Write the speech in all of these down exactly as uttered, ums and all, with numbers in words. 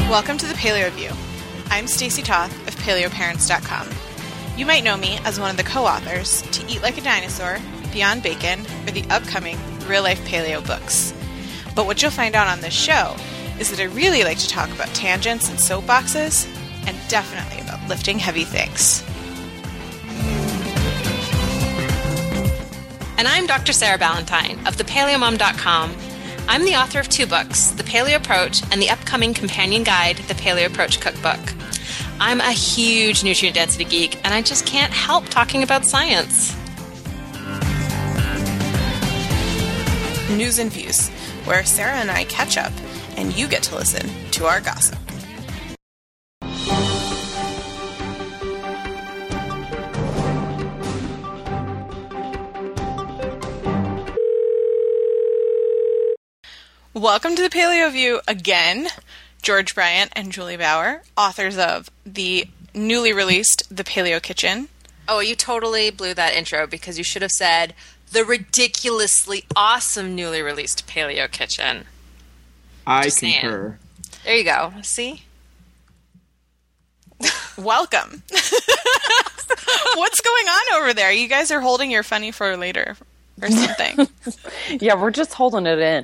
Welcome to the Paleo View. I'm Stacey Toth of Paleo Parents dot com. You might know me as one of the co-authors to Eat Like a Dinosaur, Beyond Bacon, or the upcoming Real Life Paleo books. But what you'll find out on this show is that I really like to talk about tangents and soapboxes, and definitely about lifting heavy things. And I'm Doctor Sarah Ballantyne of the Paleo Mom dot com. I'm the author of two books, The Paleo Approach and the upcoming companion guide, The Paleo Approach Cookbook. I'm a huge nutrient density geek, and I just can't help talking about science. News and Views, where Sarah and I catch up, and you get to listen to our gossip. Welcome to the Paleo View again. George Bryant and Julie Bauer, authors of the newly released The Paleo Kitchen. Oh, you totally blew that intro because you should have said the ridiculously awesome newly released Paleo Kitchen. I Just concur. Saying. There you go. See? Welcome. What's going on over there? You guys are holding your funny for later or something. Yeah, we're just holding it in.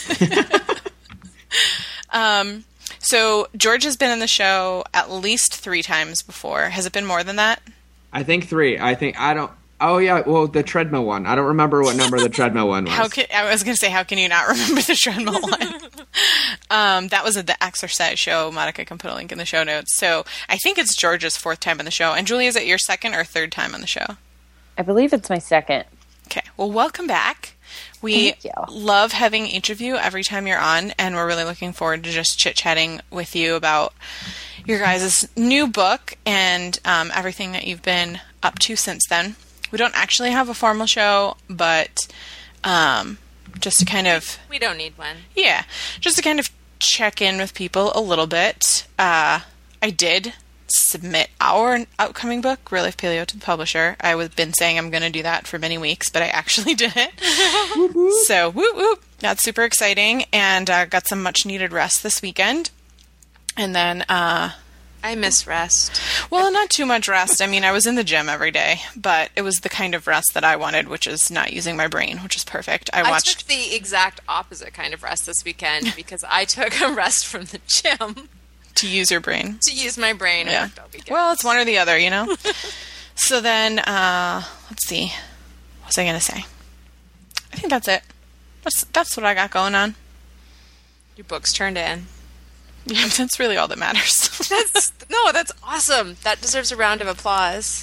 um, so George has been in the show at least three times before. Has it been more than that? I think three. I think I don't. Oh yeah, well the treadmill one. I don't remember what number the treadmill one was. How can, I was going to say, how can you not remember the treadmill one? um, that was at the exercise show. Monica can put a link in the show notes. So I think it's George's fourth time on the show. And Julie, is it your second or third time on the show? I believe it's my second. Okay. Well, welcome back. We love having each of you every time you're on, and we're really looking forward to just chit-chatting with you about your guys' new book and um, everything that you've been up to since then. We don't actually have a formal show, but um, just to kind of... We don't need one. Yeah. Just to kind of check in with people a little bit. Uh, I did submit our upcoming book, Real Life Paleo, to the publisher. I was been saying I'm going to do that for many weeks, but I actually did it. So, whoop, whoop. That's super exciting, and uh, got some much-needed rest this weekend. And then... Uh, I miss rest. Well, not too much rest. I mean, I was in the gym every day, but it was the kind of rest that I wanted, which is not using my brain, which is perfect. I watched... I took the exact opposite kind of rest this weekend because I took a rest from the gym. To use your brain. To use my brain. Yeah. Well, it's one or the other, you know? So then, uh, let's see. What was I going to say? I think that's it. That's, that's what I got going on. Your book's turned in. Yeah, that's really all that matters. that's No, that's awesome. That deserves a round of applause.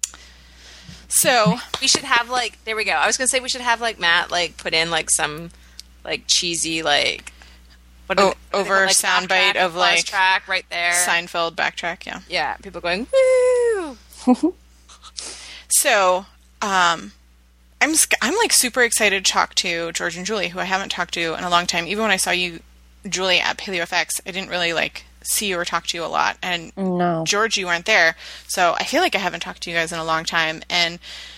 So. We should have, like, there we go. I was going to say we should have, like, Matt, like, put in, like, some, like, cheesy, like, What oh, what over like, soundbite of like track right there, Seinfeld backtrack, yeah, yeah, people going woo. So, um, I'm I'm like super excited to talk to George and Julie, who I haven't talked to in a long time. Even when I saw you, Julie, at PaleoFX, I didn't really like see you or talk to you a lot, and no. George, you weren't there, so I feel like I haven't talked to you guys in a long time, and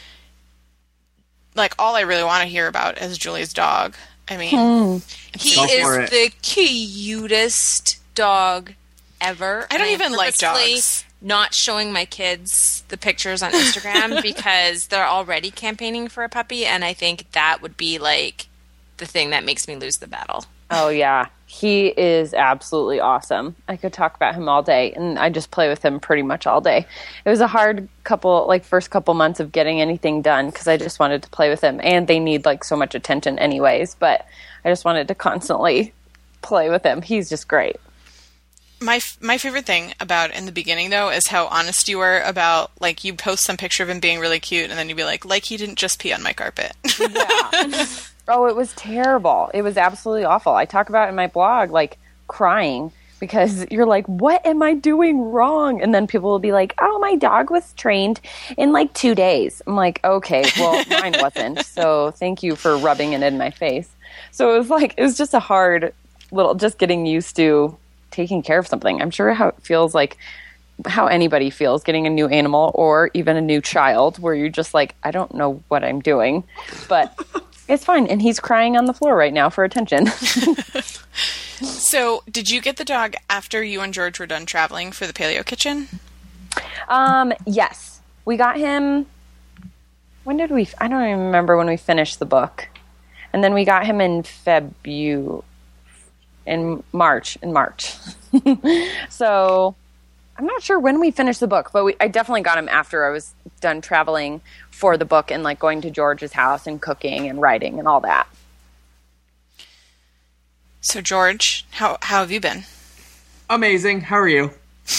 like all I really want to hear about is Julie's dog. I mean, hmm. he is the cutest dog ever. I don't even like dogs. Not showing my kids the pictures on Instagram because they're already campaigning for a puppy, and I think that would be like the thing that makes me lose the battle. Oh, yeah. He is absolutely awesome. I could talk about him all day, and I just play with him pretty much all day. It was a hard couple, like, first couple months of getting anything done because I just wanted to play with him, and they need, like, so much attention anyways, but I just wanted to constantly play with him. He's just great. My my favorite thing about in the beginning, though, is how honest you were about, like, you post some picture of him being really cute, and then you'd be like, like he didn't just pee on my carpet. Yeah. Oh, it was terrible. It was absolutely awful. I talk about it in my blog, like, crying, because you're like, what am I doing wrong? And then people will be like, oh, my dog was trained in, like, two days. I'm like, okay, well, mine wasn't, so thank you for rubbing it in my face. So it was like, it was just a hard little, just getting used to taking care of something. I'm sure how it feels like, how anybody feels getting a new animal or even a new child, where you're just like, I don't know what I'm doing, but... It's fine, and he's crying on the floor right now for attention. So, did you get the dog after you and George were done traveling for the Paleo Kitchen? Um, yes. We got him... When did we... I don't even remember when we finished the book. And then we got him in February... In March. In March. So, I'm not sure when we finished the book, but we, I definitely got him after I was done traveling for the book and, like, going to George's house and cooking and writing and all that. So, George, how how have you been? Amazing. How are you?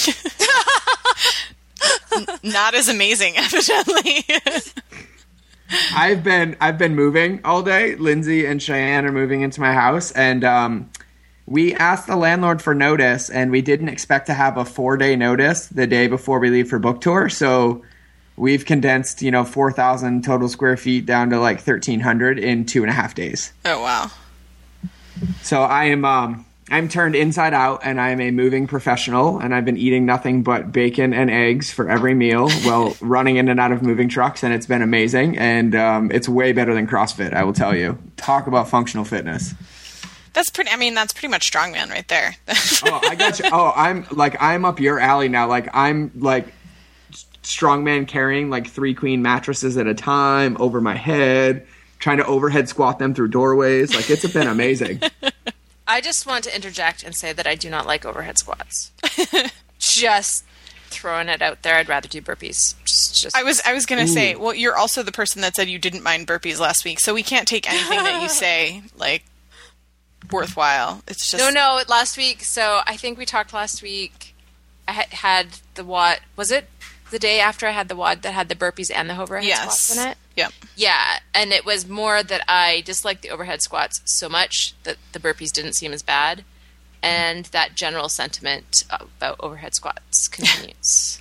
N- not as amazing, evidently. I've been I've been moving all day. Lindsay and Cheyenne are moving into my house, and um, we asked the landlord for notice, and we didn't expect to have a four day notice the day before we leave for book tour. So we've condensed, you know, four thousand total square feet down to like thirteen hundred in two and a half days. Oh wow! So I am um, I'm turned inside out, and I'm a moving professional, and I've been eating nothing but bacon and eggs for every meal while running in and out of moving trucks, and it's been amazing, and um, it's way better than CrossFit, I will tell you. Talk about functional fitness. That's pretty. I mean, that's pretty much strongman right there. Oh, I got you. Oh, I'm like I'm up your alley now. Like I'm like strongman carrying like three queen mattresses at a time over my head, trying to overhead squat them through doorways. Like, it's been amazing. I just want to interject and say that I do not like overhead squats. Just throwing it out there. I'd rather do burpees. Just, just. I was I was gonna say, well, you're also the person that said you didn't mind burpees last week, so we can't take anything that you say like worthwhile. It's just No, no, last week. So I think we talked last week. I had, had the WOD. Was it the day after I had the WOD that had the burpees and the overhead Yes. squats in it? Yep. Yeah, and it was more that I disliked the overhead squats so much that the burpees didn't seem as bad, and that general sentiment about overhead squats continues.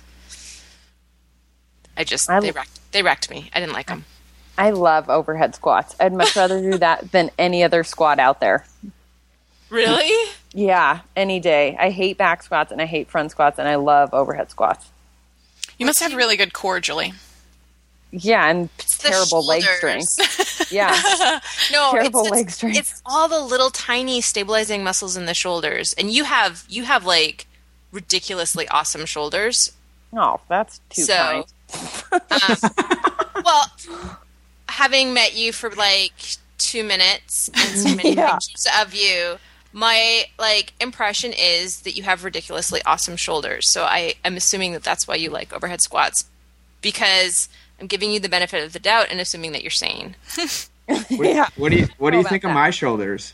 I just I- they wrecked they wrecked me. I didn't like them. I love overhead squats. I'd much rather do that than any other squat out there. Really? Yeah, any day. I hate back squats and I hate front squats, and I love overhead squats. You must have really good core, Julie. Yeah, and the terrible leg shoulders. strength. Yeah. No, Terrible it's, leg it's, strength. it's all the little tiny stabilizing muscles in the shoulders, and you have you have like ridiculously awesome shoulders. Oh, that's too So, kind. um, well, having met you for like two minutes and so many Yeah. pictures of you, my like impression is that you have ridiculously awesome shoulders. So I am assuming that that's why you like overhead squats, because I'm giving you the benefit of the doubt and assuming that you're sane. What, Yeah. what do you What do you about think of that. my shoulders?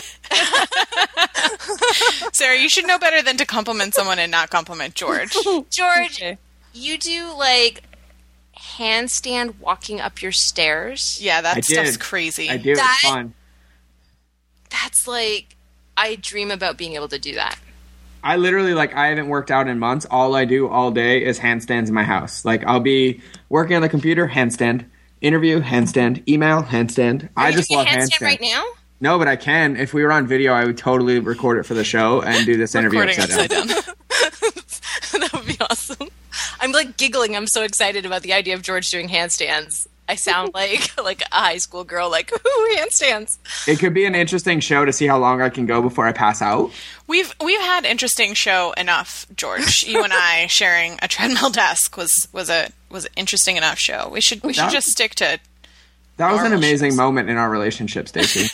Sarah, you should know better than to compliment someone and not compliment George. George, Okay. you do like handstand walking up your stairs. Yeah, that I stuff's did. crazy. I do. That- It's fun. That's like, I dream about being able to do that. I literally, like, I haven't worked out in months. All I do all day is handstands in my house. Like, I'll be working on the computer, handstand. Interview, handstand. Email, handstand. Are I you just doing love a handstand handstand. right now? No, but I can. If we were on video, I would totally record it for the show and do this interview Recording upside down. upside down. That would be awesome. I'm like giggling. I'm so excited about the idea of George doing handstands. I sound like like a high school girl, like, ooh, handstands. It could be an interesting show to see how long I can go before I pass out. We've we've had interesting show enough, George. You and I sharing a treadmill desk was was a was an interesting enough show. We should we should That- just stick to That was an Normal amazing shows. moment in our relationship, Stacey.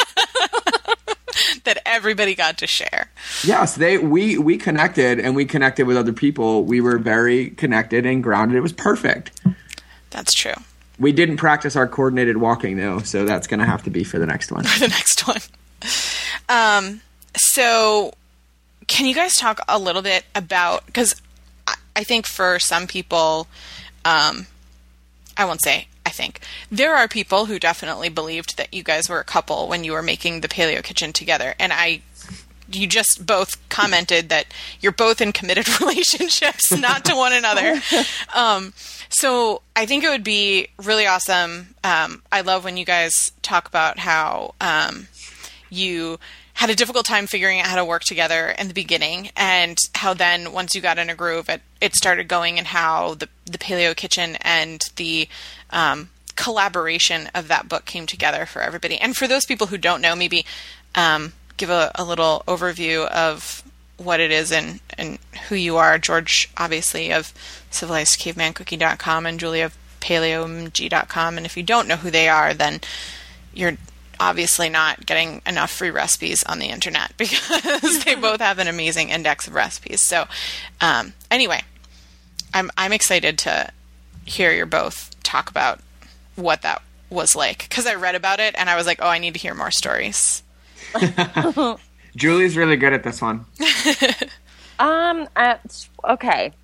that everybody got to share. Yes, they we we connected and we connected with other people. We were very connected and grounded. It was perfect. That's true. We didn't practice our coordinated walking though, so that's going to have to be for the next one. For the next one. Um, so can you guys talk a little bit about, because I, I think for some people, um, I won't say I think, there are people who definitely believed that you guys were a couple when you were making the Paleo Kitchen together. And I, you just both commented that you're both in committed relationships, not to one another. Um, so I think it would be really awesome. Um, I love when you guys talk about how um, you had a difficult time figuring out how to work together in the beginning, and how then once you got in a groove, it, it started going, and how the, the Paleo Kitchen and the um, collaboration of that book came together for everybody. And for those people who don't know, maybe um, give a, a little overview of what it is and, and who you are. George, obviously, of civilized caveman cooking dot com and Julie of paleo m g dot com. And if you don't know who they are, then you're obviously not getting enough free recipes on the internet because they both have an amazing index of recipes. So um, anyway, I'm I'm excited to hear you both talk about what that was like, because I read about it and I was like, oh, I need to hear more stories. Julie's really good at this one. um. Uh, okay.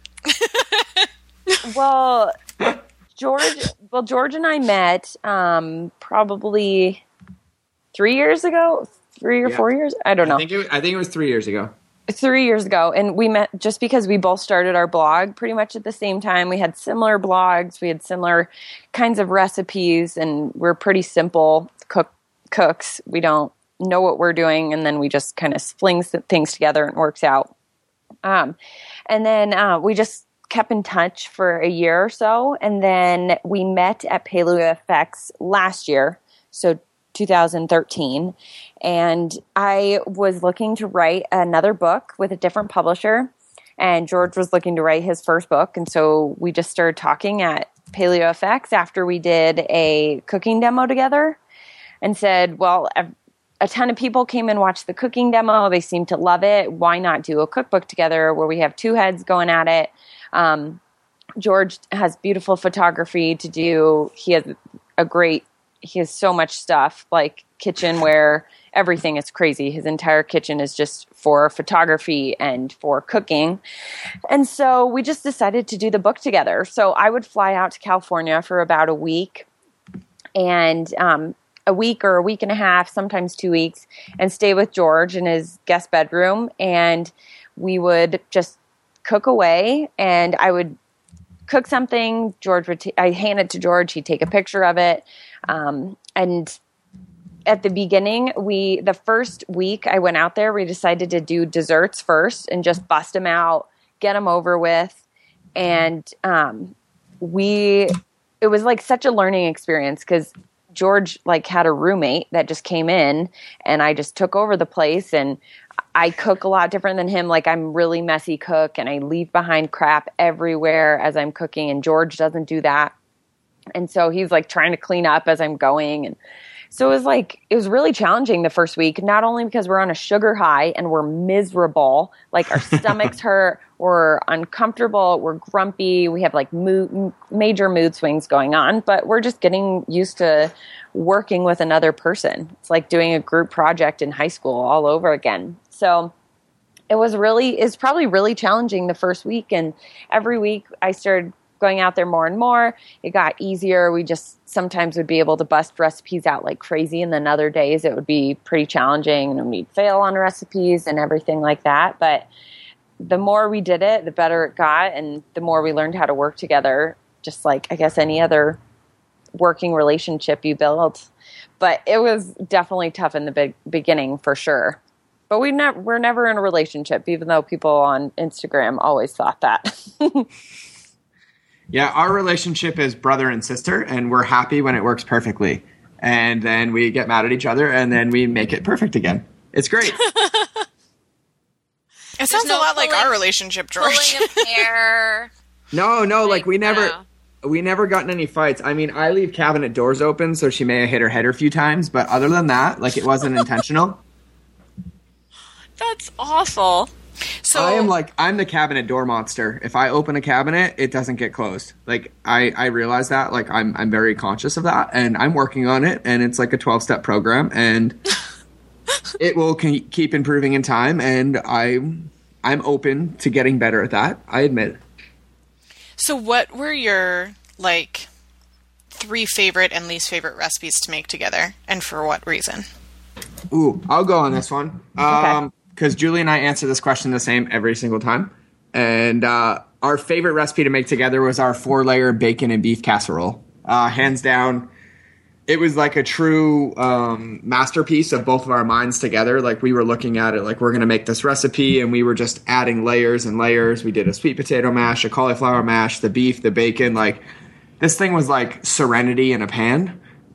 well, George. Well, George and I met um, probably three years ago, three or yeah. four years. I don't know. I think, it, I think it was three years ago. Three years ago. And we met just because we both started our blog pretty much at the same time. We had similar blogs. We had similar kinds of recipes, and we're pretty simple cook cooks. We don't know what we're doing, and then we just kind of fling things together and it works out. Um, and then uh, we just kept in touch for a year or so, and then we met at Paleo F X last year. So two thousand thirteen, and I was looking to write another book with a different publisher, and George was looking to write his first book, and so we just started talking at Paleo F X after we did a cooking demo together, and said, well, a, a ton of people came and watched the cooking demo. They seemed to love it. Why not do a cookbook together where we have two heads going at it? Um, George has beautiful photography to do. He has a great He has so much stuff, like kitchenware, everything is crazy. His entire kitchen is just for photography and for cooking. And so we just decided to do the book together. So I would fly out to California for about a week and um, a week or a week and a half, sometimes two weeks, and stay with George in his guest bedroom. And we would just cook away, and I would cook something. George would, t- I hand it to George. He'd take a picture of it. Um, and at the beginning, we, the first week I went out there, we decided to do desserts first and just bust them out, get them over with. And, um, we, it was like such a learning experience because George like had a roommate that just came in, and I just took over the place, and I cook a lot different than him. Like, I'm really messy cook, and I leave behind crap everywhere as I'm cooking, and George doesn't do that. And so he's like trying to clean up as I'm going. And so it was like, it was really challenging the first week, not only because we're on a sugar high and we're miserable, like our stomachs hurt, we're uncomfortable, we're grumpy, we have like mood, major mood swings going on, but we're just getting used to working with another person. It's like doing a group project in high school all over again. So it was really, it's probably really challenging the first week. And every week I started going out there more and more. It got easier. We just sometimes would be able to bust recipes out like crazy, and then other days it would be pretty challenging and we'd fail on recipes and everything like that. But the more we did it, the better it got, and the more we learned how to work together, just like I guess any other working relationship you build. But it was definitely tough in the big beginning for sure. But we never we're never in a relationship, even though people on Instagram always thought that. Yeah, our relationship is brother and sister, and we're happy when it works perfectly. And then we get mad at each other, and then we make it perfect again. It's great. It sounds no a lot pulling, like our relationship, George. Pulling of hair. No, no, like, like we never no. we never got in any fights. I mean, I leave cabinet doors open, so she may have hit her head a few times, but other than that, like, it wasn't intentional. That's awful. So I am like, I'm the cabinet door monster. If I open a cabinet, it doesn't get closed. Like, I, I realize that. Like, I'm I'm very conscious of that, and I'm working on it, and it's like a twelve-step program, and it will ke- keep improving in time, and I'm, I'm open to getting better at that, I admit. So what were your, like, three favorite and least favorite recipes to make together, and for what reason? Ooh, I'll go on this one. Okay. Um, because Julie and I answer this question the same every single time. And uh, our favorite recipe to make together was our four-layer bacon and beef casserole. Uh, hands down, it was like a true um, masterpiece of both of our minds together. Like, we were looking at it like, we're going to make this recipe, and we were just adding layers and layers. We did a sweet potato mash, a cauliflower mash, the beef, the bacon. Like, this thing was like serenity in a pan.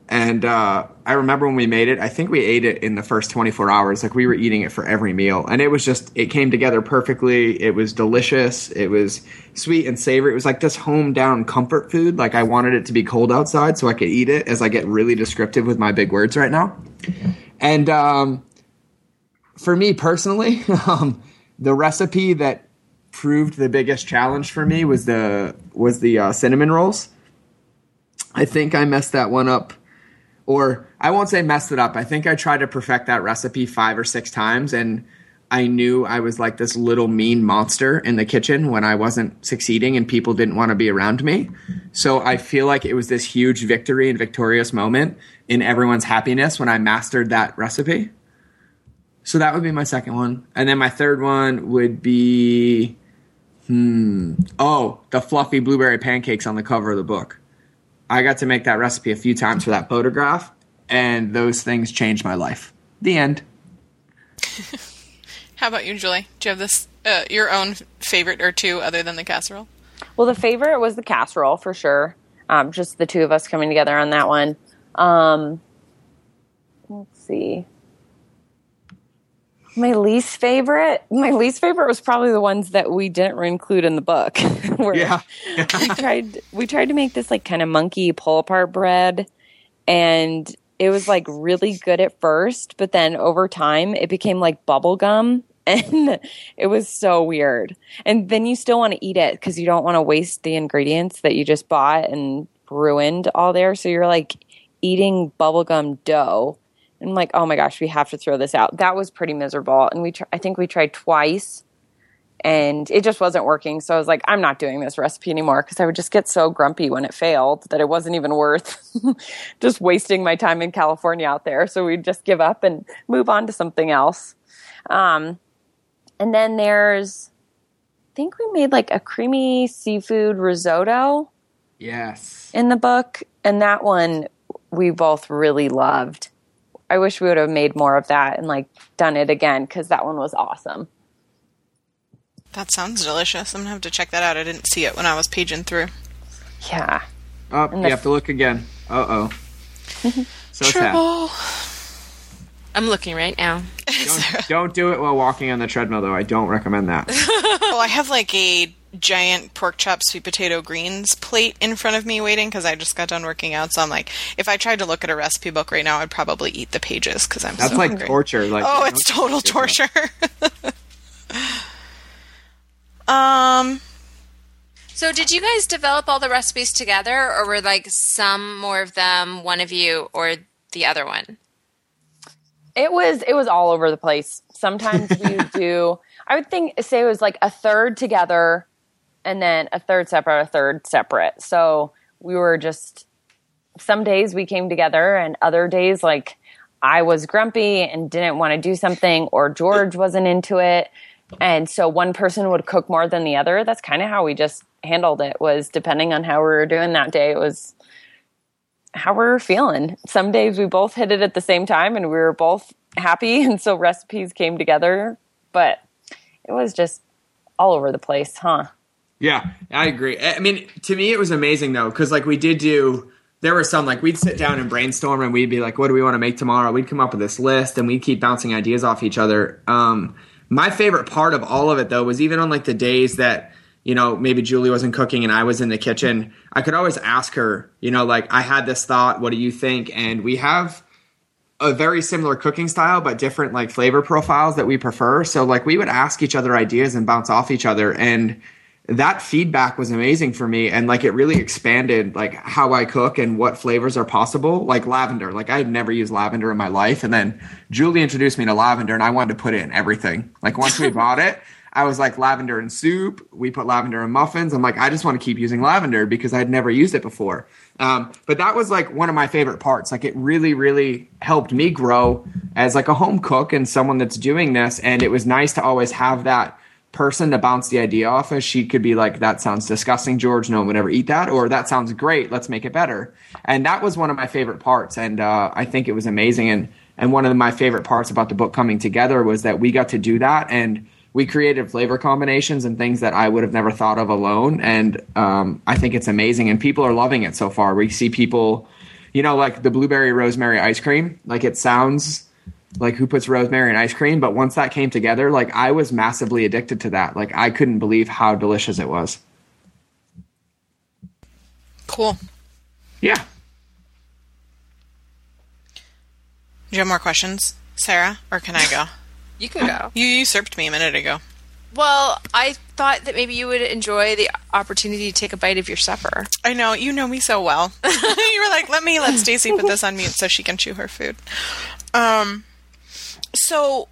And uh, I remember when we made it, I think we ate it in the first twenty-four hours. Like we were eating it for every meal. And it was just, it came together perfectly. It was delicious. It was sweet and savory. It was like this home down comfort food. Like I wanted it to be cold outside so I could eat it, as I get really descriptive with my big words right now. And um, for me personally, um, the recipe that proved the biggest challenge for me was the, was the uh, cinnamon rolls. I think I messed that one up. Or I won't say messed it up. I think I tried to perfect that recipe five or six times, and I knew I was like this little mean monster in the kitchen when I wasn't succeeding and people didn't want to be around me. So I feel like it was this huge victory and victorious moment in everyone's happiness when I mastered that recipe. So that would be my second one. And then my third one would be, hmm, oh, the fluffy blueberry pancakes on the cover of the book. I got to make that recipe a few times for that photograph, and those things changed my life. The end. How about you, Julie? Do you have this uh, your own favorite or two other than the casserole? Well, the favorite was the casserole for sure. Um, just the two of us coming together on that one. Um, let's see. My least favorite, my least favorite was probably the ones that we didn't include in the book. Where Yeah. we tried, we tried to make this like kind of monkey pull apart bread, and it was like really good at first, but then over time it became like bubble gum, and it was so weird. And then you still want to eat it because you don't want to waste the ingredients that you just bought and ruined all there. So you're like eating bubblegum dough. And I'm like, oh my gosh, we have to throw this out. That was pretty miserable. And we, tr- I think we tried twice, and it just wasn't working. So I was like, I'm not doing this recipe anymore, because I would just get so grumpy when it failed that it wasn't even worth just wasting my time in California out there. So we'd just give up and move on to something else. Um, and then there's, I think we made like a creamy seafood risotto. Yes. In the book. And that one we both really loved. I wish we would have made more of that and like done it again, because that one was awesome. That sounds delicious. I'm going to have to check that out. I didn't see it when I was paging through. Yeah. Oh, And you the- have to look again. Uh-oh. So sad. Trouble. I'm looking right now. Don't, don't do it while walking on the treadmill, though. I don't recommend that. Well, I have like a giant pork chop sweet potato greens plate in front of me waiting because I just got done working out. So I'm like, if I tried to look at a recipe book right now, I'd probably eat the pages because I'm That's so like hungry. torture. Like, Oh, you it's know? total torture. um, So did you guys develop all the recipes together, or were like some more of them one of you or the other one? It was it was all over the place. Sometimes we would do, I would think, say it was like a third together and then a third separate, a third separate. So we were just, some days we came together, and other days like I was grumpy and didn't want to do something, or George wasn't into it. And so one person would cook more than the other. That's kind of how we just handled it, was depending on how we were doing that day. It was how we were feeling. Some days we both hit it at the same time and we were both happy, and so recipes came together. But it was just all over the place, huh? Yeah, I agree. I mean, to me, it was amazing, though, because, like, we did do, there were some, like, we'd sit down and brainstorm, and we'd be like, what do we want to make tomorrow? We'd come up with this list, and we'd keep bouncing ideas off each other. Um, my favorite part of all of it, though, was even on, like, the days that, you know, maybe Julie wasn't cooking and I was in the kitchen, I could always ask her, you know, like, I had this thought, what do you think? And we have a very similar cooking style, but different, like, flavor profiles that we prefer. So, like, we would ask each other ideas and bounce off each other, and that feedback was amazing for me. And like, it really expanded like how I cook and what flavors are possible. Like lavender, like I had never used lavender in my life. And then Julie introduced me to lavender, and I wanted to put it in everything. Like once we bought it, I was like, lavender in soup. We put lavender in muffins. I'm like, I just want to keep using lavender because I'd never used it before. Um, but that was like one of my favorite parts. Like it really, really helped me grow as like a home cook and someone that's doing this. And it was nice to always have that person to bounce the idea off of. She could be like, that sounds disgusting, George, no one would ever eat that, or that sounds great, let's make it better. And that was one of my favorite parts, and uh, I think it was amazing. And and one of my favorite parts about the book coming together was that we got to do that, and we created flavor combinations and things that I would have never thought of alone. And um, I think it's amazing, and people are loving it so far. We see people, you know, like the blueberry rosemary ice cream. Like it sounds like who puts rosemary in ice cream, but once that came together, like I was massively addicted to that. Like I couldn't believe how delicious it was. Cool. Yeah. Do you have more questions, Sarah, or can I go? You can go. You usurped me a minute ago. Well, I thought that maybe you would enjoy the opportunity to take a bite of your supper. I know, you know me so well. You were like, let me let Stacey put this on mute so she can chew her food. Um, so,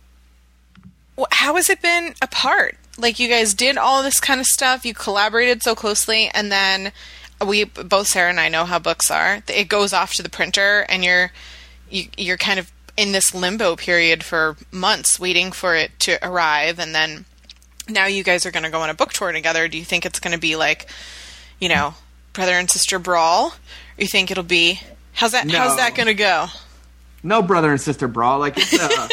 wh- how has it been apart? Like, you guys did all this kind of stuff, you collaborated so closely, and then we, both Sarah and I know how books are. It goes off to the printer, and you're, you, you're kind of in this limbo period for months waiting for it to arrive, and then now you guys are going to go on a book tour together. Do you think it's going to be like, you know, brother and sister brawl? Or you think it'll be, how's that, No. how's that going to go? No brother and sister brawl. Like it's uh,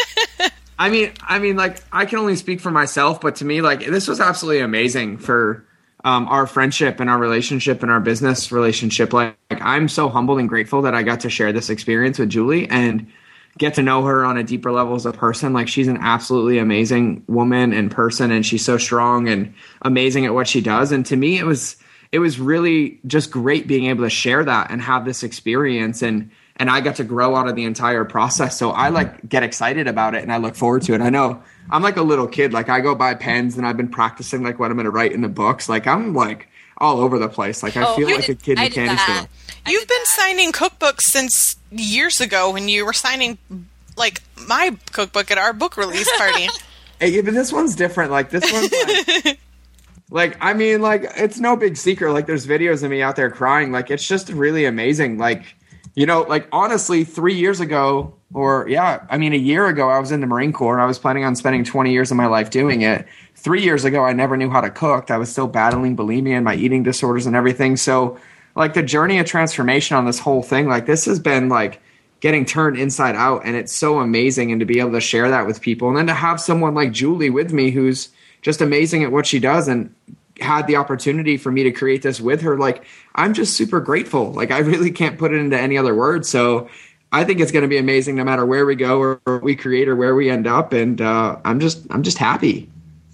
I mean, I mean, like I can only speak for myself, but to me, like this was absolutely amazing for um, our friendship and our relationship and our business relationship. Like, like I'm so humbled and grateful that I got to share this experience with Julie and get to know her on a deeper level as a person. Like she's an absolutely amazing woman and person, and she's so strong and amazing at what she does. And to me, it was it was really just great being able to share that and have this experience, and and I got to grow out of the entire process. So I like get excited about it and I look forward to it. I know I'm like a little kid. Like I go buy pens and I've been practicing like what I'm going to write in the books. Like I'm like all over the place. Like I Oh, feel you like did- a kid in I a did candy that. store. I You've did been that. signing cookbooks since years ago when you were signing, like, my cookbook at our book release party. Hey, yeah, but this one's different. Like this one's like, like I mean, like it's no big secret. Like there's videos of me out there crying. Like it's just really amazing. Like you know, like honestly, three years ago, or yeah, I mean a year ago, I was in the Marine Corps. I was planning on spending twenty years of my life doing it. Three years ago, I never knew how to cook. I was still battling bulimia and my eating disorders and everything. So, like the journey of transformation on this whole thing, like this has been like getting turned inside out, and it's so amazing. And to be able to share that with people, and then to have someone like Julie with me who's just amazing at what she does and had the opportunity for me to create this with her, like I'm just super grateful. Like I really can't put it into any other words. So I think it's going to be amazing no matter where we go or what we create or where we end up. And uh, I'm just I'm just happy.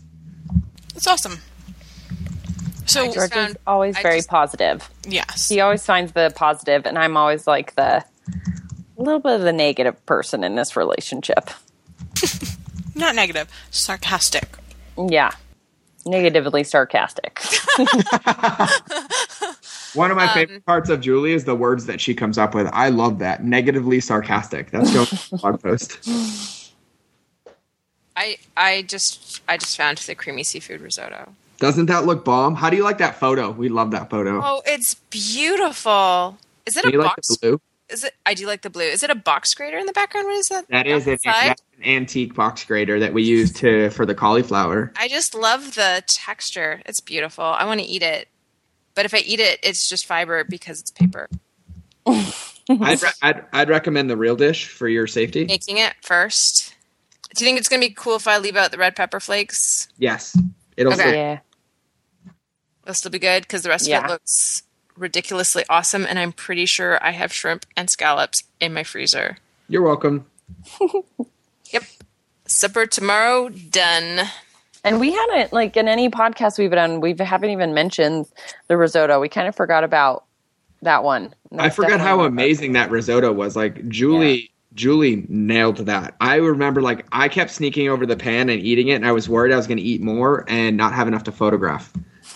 It's awesome. So, I George found- is always I very just- positive. yes. He always finds the positive, and I'm always like the a little bit of the negative person in this relationship. Not negative, sarcastic. Yeah. Negatively sarcastic. One of my favorite parts of Julie is the words that she comes up with. I love that. Negatively sarcastic. That's going to the blog post. I I just I just found the creamy seafood risotto. Doesn't that look bomb? How do you like that photo? We love that photo. Oh, it's beautiful. Is it do a you like box? the blue? Is it? I do like the blue. Is it a box grater in the background? What is that? That is an, Outside? that's an antique box grater that we use to for the cauliflower. I just love the texture. It's beautiful. I want to eat it, but if I eat it, it's just fiber because it's paper. I'd, re- I'd I'd recommend the real dish for your safety. Making it first. Do you think it's going to be cool if I leave out the red pepper flakes? Yes, it'll. Okay. still- Yeah. It'll still be good because the rest of Yeah. it looks ridiculously awesome, and I'm pretty sure I have shrimp and scallops in my freezer. You're welcome. Yep. Supper tomorrow, done. And we haven't, like, in any podcast we've done, we haven't even mentioned the risotto. We kind of forgot about that one. I That's forgot definitely how one. amazing that risotto was. Like Julie, Julie nailed that. I remember, like, I kept sneaking over the pan and eating it, and I was worried I was going to eat more and not have enough to photograph.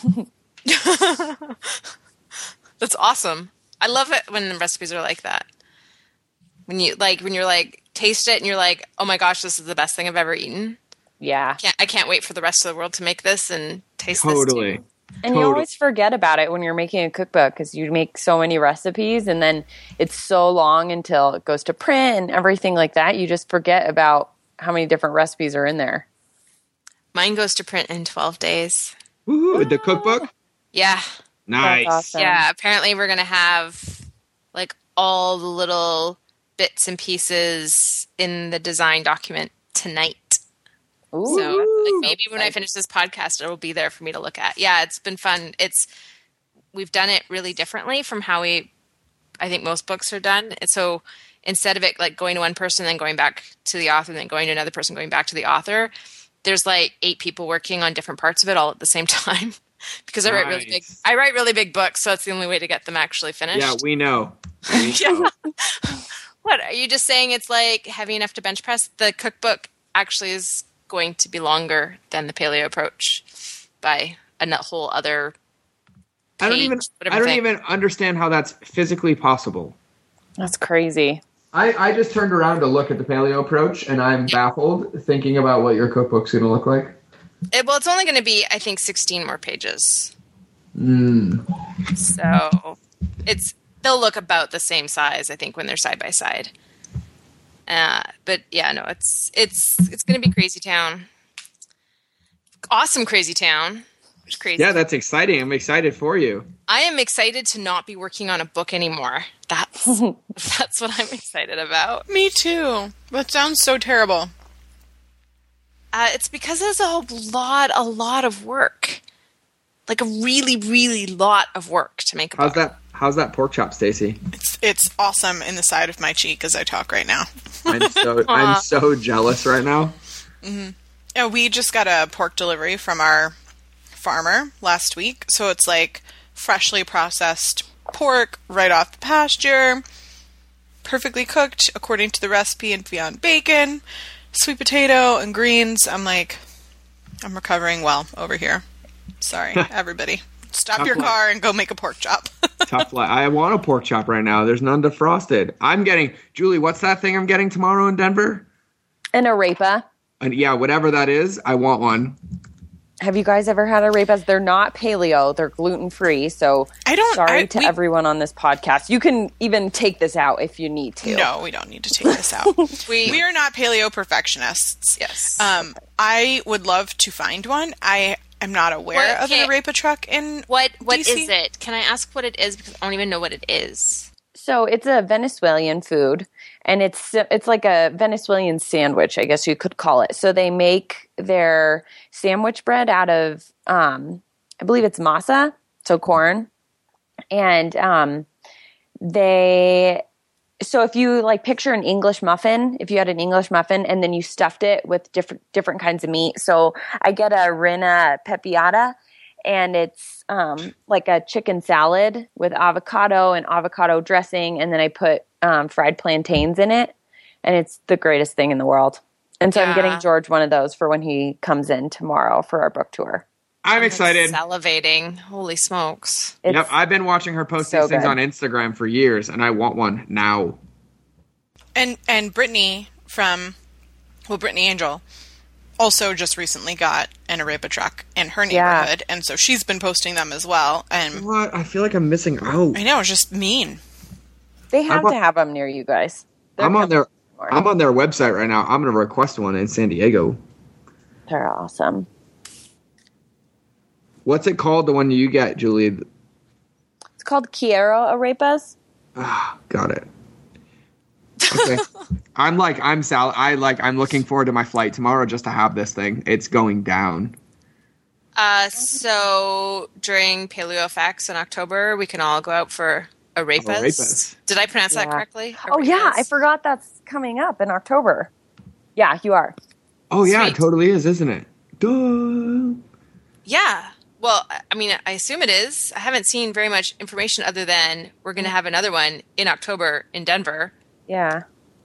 That's awesome. I love it when recipes are like that. When you like, when you're like, taste it and you're like, oh my gosh, this is the best thing I've ever eaten. Yeah. Can't, I can't wait for the rest of the world to make this and taste Totally. this too. And you Total- always forget about it when you're making a cookbook because you make so many recipes and then it's so long until it goes to print and everything like that. You just forget about how many different recipes are in there. Mine goes to print in twelve days. Woohoo! The cookbook. Yeah. Nice. That's awesome. Yeah. Apparently we're going to have like all the little bits and pieces in the design document tonight. Ooh. So like maybe when I finish this podcast, it will be there for me to look at. Yeah, it's been fun. It's we've done it really differently from how we I think most books are done. And so instead of it like going to one person, then going back to the author, then going to another person, going back to the author, there's like eight people working on different parts of it all at the same time. Because I write really big, I write really big books, so it's the only way to get them actually finished. Yeah, we know. We know. What, are you just saying it's like heavy enough to bench press? The cookbook actually is going to be longer than the Paleo Approach by a whole other page, I don't even I don't thing. even understand how that's physically possible. That's crazy. I, I just turned around to look at the Paleo Approach, and I'm baffled thinking about what your cookbook's going to look like. It, well, it's only going to be, I think, sixteen more pages. Mm. So it's they'll look about the same size, I think, when they're side by side. Uh, but yeah, no, it's it's it's going to be Crazy Town. Awesome Crazy Town. It's crazy. Yeah, that's exciting. I'm excited for you. I am excited to not be working on a book anymore. That's that's what I'm excited about. Me too. That sounds so terrible. Uh, it's because it's a lot, a lot of work. Like a really, really lot of work to make a How's book. that? How's that pork chop, Stacey? It's it's awesome in the side of my cheek as I talk right now. I'm so I'm so jealous right now. Mm-hmm. Yeah, we just got a pork delivery from our farmer last week, so it's like freshly processed pork right off the pasture, perfectly cooked according to the recipe and Beyond Bacon. Sweet potato and greens. I'm like, I'm recovering well over here. Sorry, everybody. Stop Tough your life. car and go make a pork chop. Tough life. I want a pork chop right now. There's none defrosted. I'm getting, Julie, what's that thing I'm getting tomorrow in Denver? An arepa. And yeah, whatever that is, I want one. Have you guys ever had arepas? They're not paleo. They're gluten-free. So I don't- sorry I- to we- everyone on this podcast. You can even take this out if you need to. No, we don't need to take this out. We- we are not paleo perfectionists. Yes. Um, I would love to find one. I am not aware What- of an okay. arepa truck in What what D C. is it? Can I ask what it is? Because I don't even know what it is. So it's a Venezuelan food, and it's it's like a Venezuelan sandwich, I guess you could call it. So they make their sandwich bread out of, um, I believe it's masa, so corn, and um, they. So if you like picture an English muffin, if you had an English muffin and then you stuffed it with different different kinds of meat. So I get a rena pepiata, and it's um, like a chicken salad with avocado and avocado dressing, and then I put um, fried plantains in it, and it's the greatest thing in the world. And so Yeah. I'm getting George one of those for when he comes in tomorrow for our book tour. I'm excited. Salivating. Holy smokes. It's, Yep, I've been watching her post so these things good. on Instagram for years, and I want one now. And and Brittany from, well, Brittany Angel also just recently got an arepa truck in her Yeah. neighborhood, and so she's been posting them as well. And What? I feel like I'm missing out. I know, it's just mean. they have I'm on- to have them near you guys. They're I'm on their coming I'm on their website right now. I'm going to request one in San Diego. They're awesome. What's it called? The one you get, Julie? It's called Quiero arepas. Ah, got it. Okay. I'm like I'm Sal. I like I'm looking forward to my flight tomorrow just to have this thing. It's going down. Uh, so during Paleo Facts in October, we can all go out for arepas. Arepas. Did I pronounce that Yeah. correctly? Oh yeah, I Arepas? forgot that's coming up in October. Yeah, you are. Oh yeah, Sweet. it totally is, isn't it? Duh. Yeah. Well, I- I mean, I assume it is. I haven't seen very much information other than we're going to have another one in October in Denver. Yeah.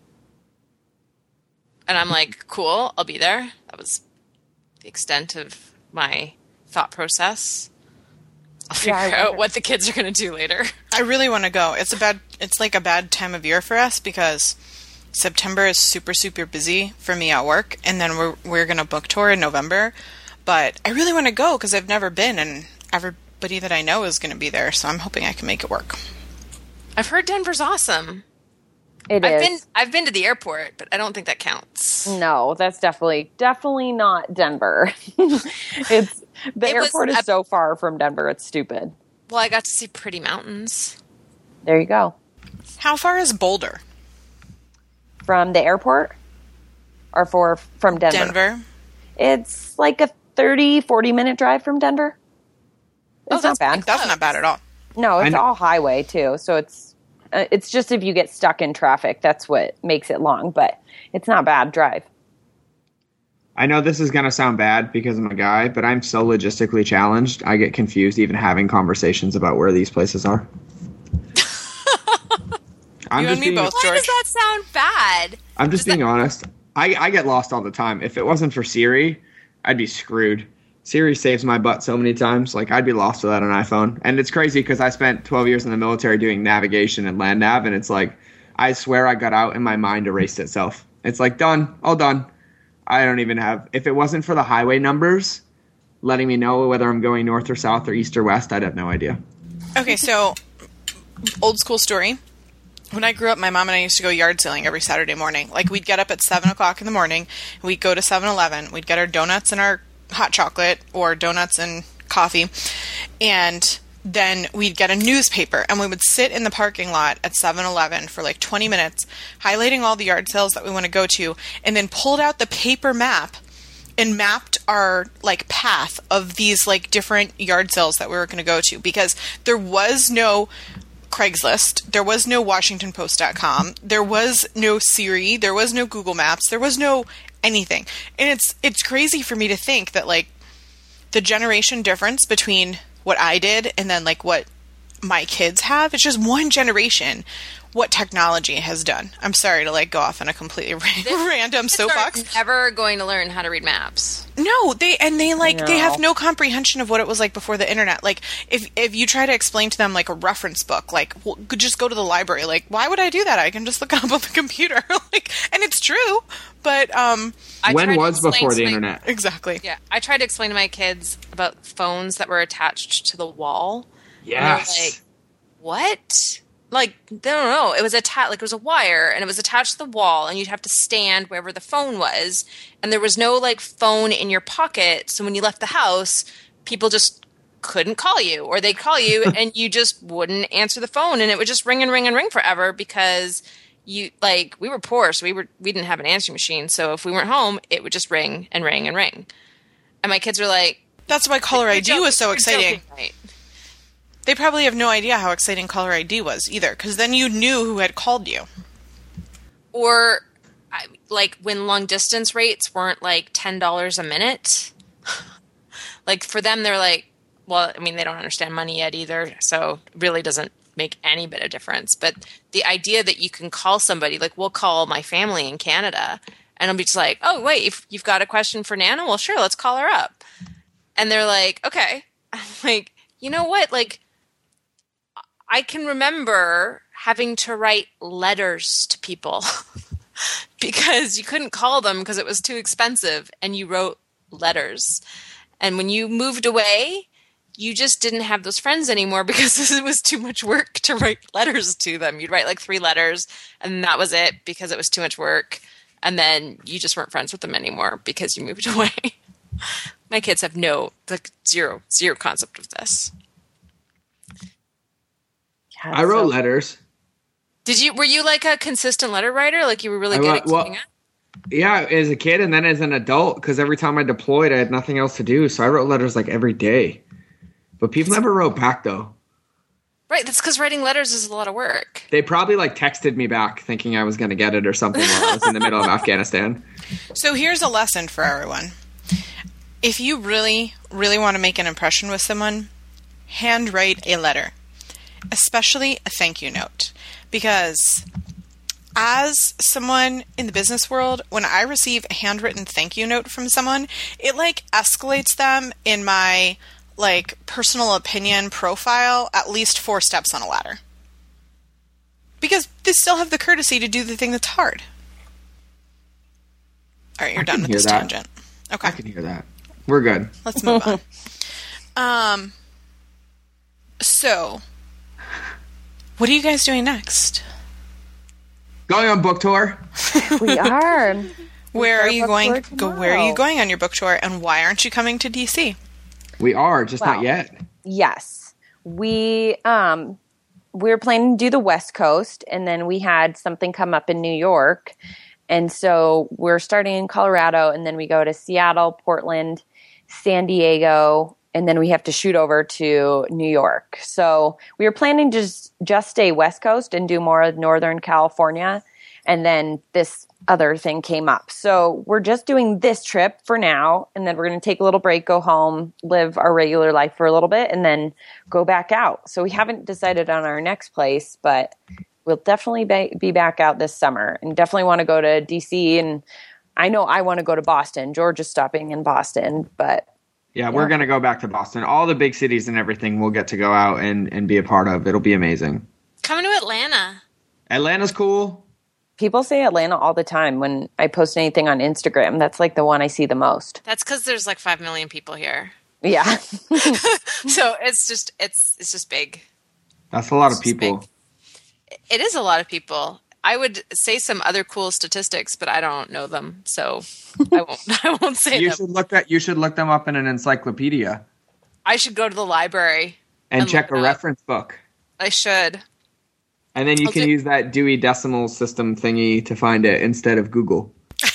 And I'm like, cool, I'll be there. That was the extent of my thought process. I'll figure Yeah, I out wonder. what the kids are going to do later. I really want to go. It's a bad. It's like a bad time of year for us because September is super super busy for me at work, and then we're we're gonna book tour in November. But I really want to go because I've never been, and everybody that I know is going to be there. So I'm hoping I can make it work. I've heard Denver's awesome. It I've is. been I've been to the airport, but I don't think that counts. No, that's definitely definitely not Denver. It's the It was airport is a- so far from Denver. It's stupid. Well, I got to see pretty mountains. There you go. How far is Boulder? From the airport or for from Denver? Denver. It's like a thirty, forty minute drive from Denver. It's Oh, not that's bad. pretty That's not bad at all. No, I it's kn- all highway too, so it's Uh, it's just if you get stuck in traffic, that's what makes it long. But it's not bad drive. I know this is going to sound bad because I'm a guy, but I'm so logistically challenged. I get confused even having conversations about where these places are. I'm you just and me being, both, Why George. does that sound bad? I'm just Does being that- honest. I, I get lost all the time. If it wasn't for Siri, I'd be screwed. Siri saves my butt so many times. Like, I'd be lost without an iPhone. And it's crazy because I spent twelve years in the military doing navigation and land nav, and it's like, I swear I got out and my mind erased itself. It's like, done, all done. I don't even have, if it wasn't for the highway numbers letting me know whether I'm going north or south or east or west, I'd have no idea. Okay, so old school story. When I grew up, my mom and I used to go yard sailing every Saturday morning. Like, we'd get up at seven o'clock in the morning, we'd go to seven eleven, we'd get our donuts and our hot chocolate, or donuts and coffee, and then we'd get a newspaper, and we would sit in the parking lot at seven eleven for like twenty minutes, highlighting all the yard sales that we want to go to, and then pulled out the paper map and mapped our like path of these like different yard sales that we were going to go to, because there was no Craigslist, there was no Washington Post dot com, there was no Siri, there was no Google Maps, there was no anything. And it's it's crazy for me to think that like the generation difference between what I did and then like what my kids have, it's just one generation what technology has done. I'm sorry to like go off on a completely random soapbox. Never going to learn how to read maps. No, they and they like No. they have no comprehension of what it was like before the internet. Like if if you try to explain to them like a reference book, like well, just go to the library. Like why would I do that? I can just look it up on the computer. Like, and it's true, but um, I when tried to was explain before to the my- internet? exactly. Yeah, I tried to explain to my kids about phones that were attached to the wall. And they were Yes. like, what? Like, they don't know. It was attached, like it was a wire, and it was attached to the wall, and you'd have to stand wherever the phone was, and there was no like phone in your pocket. So when you left the house, people just couldn't call you, or they'd call you, and you just wouldn't answer the phone, and it would just ring and ring and ring forever because you like we were poor, so we were we didn't have an answering machine. So if we weren't home, it would just ring and ring and ring. And my kids were like, That's why caller I D "You're was so joking, you're exciting. joking, right?" They probably have no idea how exciting caller I D was either, because then you knew who had called you. Or I- like when long distance rates weren't like ten dollars a minute. Like for them, they're like, well, I mean, they don't understand money yet either, so it really doesn't make any bit of difference. But the idea that you can call somebody, like we'll call my family in Canada, and I'll be just like, oh, wait, if you've got a question for Nana, well, sure, let's call her up. And they're like, okay. I'm like, you know what? Like, I can remember having to write letters to people because you couldn't call them because it was too expensive, and you wrote letters. And when you moved away, you just didn't have those friends anymore because it was too much work to write letters to them. You'd write like three letters, and that was it because it was too much work. And then you just weren't friends with them anymore because you moved away. My kids have no, like zero, zero concept of this. Yeah, I wrote so- letters. Did you, were you like a consistent letter writer? Like you were really I good wa- at well- keeping up? Yeah, as a kid and then as an adult, because every time I deployed, I had nothing else to do. So I wrote letters like every day. But people never wrote back, though. Right, that's because writing letters is a lot of work. They probably like texted me back thinking I was going to get it or something while I was in the middle of Afghanistan. So here's a lesson for everyone. If you really, really want to make an impression with someone, handwrite a letter, especially a thank you note. Because as someone in the business world, when I receive a handwritten thank you note from someone, it like escalates them in my like personal opinion profile at least four steps on a ladder. Because they still have the courtesy to do the thing that's hard. All right, you're I done can with hear this that. tangent. Okay. I can hear that. We're good. Let's move on. Um, so, what are you guys doing next? Going on book tour. We are. Where got are a you book going? tour Go. Where are you tomorrow. going on your book tour, and why aren't you coming to D C? We are, just not Wow. yet. Yes. We um we were planning to do the West Coast, and then we had something come up in New York. And so we're starting in Colorado, and then we go to Seattle, Portland, San Diego, and then we have to shoot over to New York. So we were planning to just, just stay West Coast and do more of Northern California. And then this other thing came up. So we're just doing this trip for now. And then we're going to take a little break, go home, live our regular life for a little bit, and then go back out. So we haven't decided on our next place, but we'll definitely be, be back out this summer, and definitely want to go to D C. And I know I want to go to Boston. George is stopping in Boston, but yeah, we're going to go back to Boston. All the big cities and everything we'll get to go out and, and be a part of. It'll be amazing. Coming to Atlanta. Atlanta's cool. People say Atlanta all the time when I post anything on Instagram. That's like the one I see the most. That's because there's like five million people here. Yeah. So it's just it's it's just big. That's a lot It's of just people. big. It is a lot of people. I would say some other cool statistics, but I don't know them, so I won't. I won't say You them. should look at you should look them up in an encyclopedia I should go to the library and, And check a look it up. reference book. I should. And then you I'll can do- use that Dewey Decimal System thingy to find it instead of Google.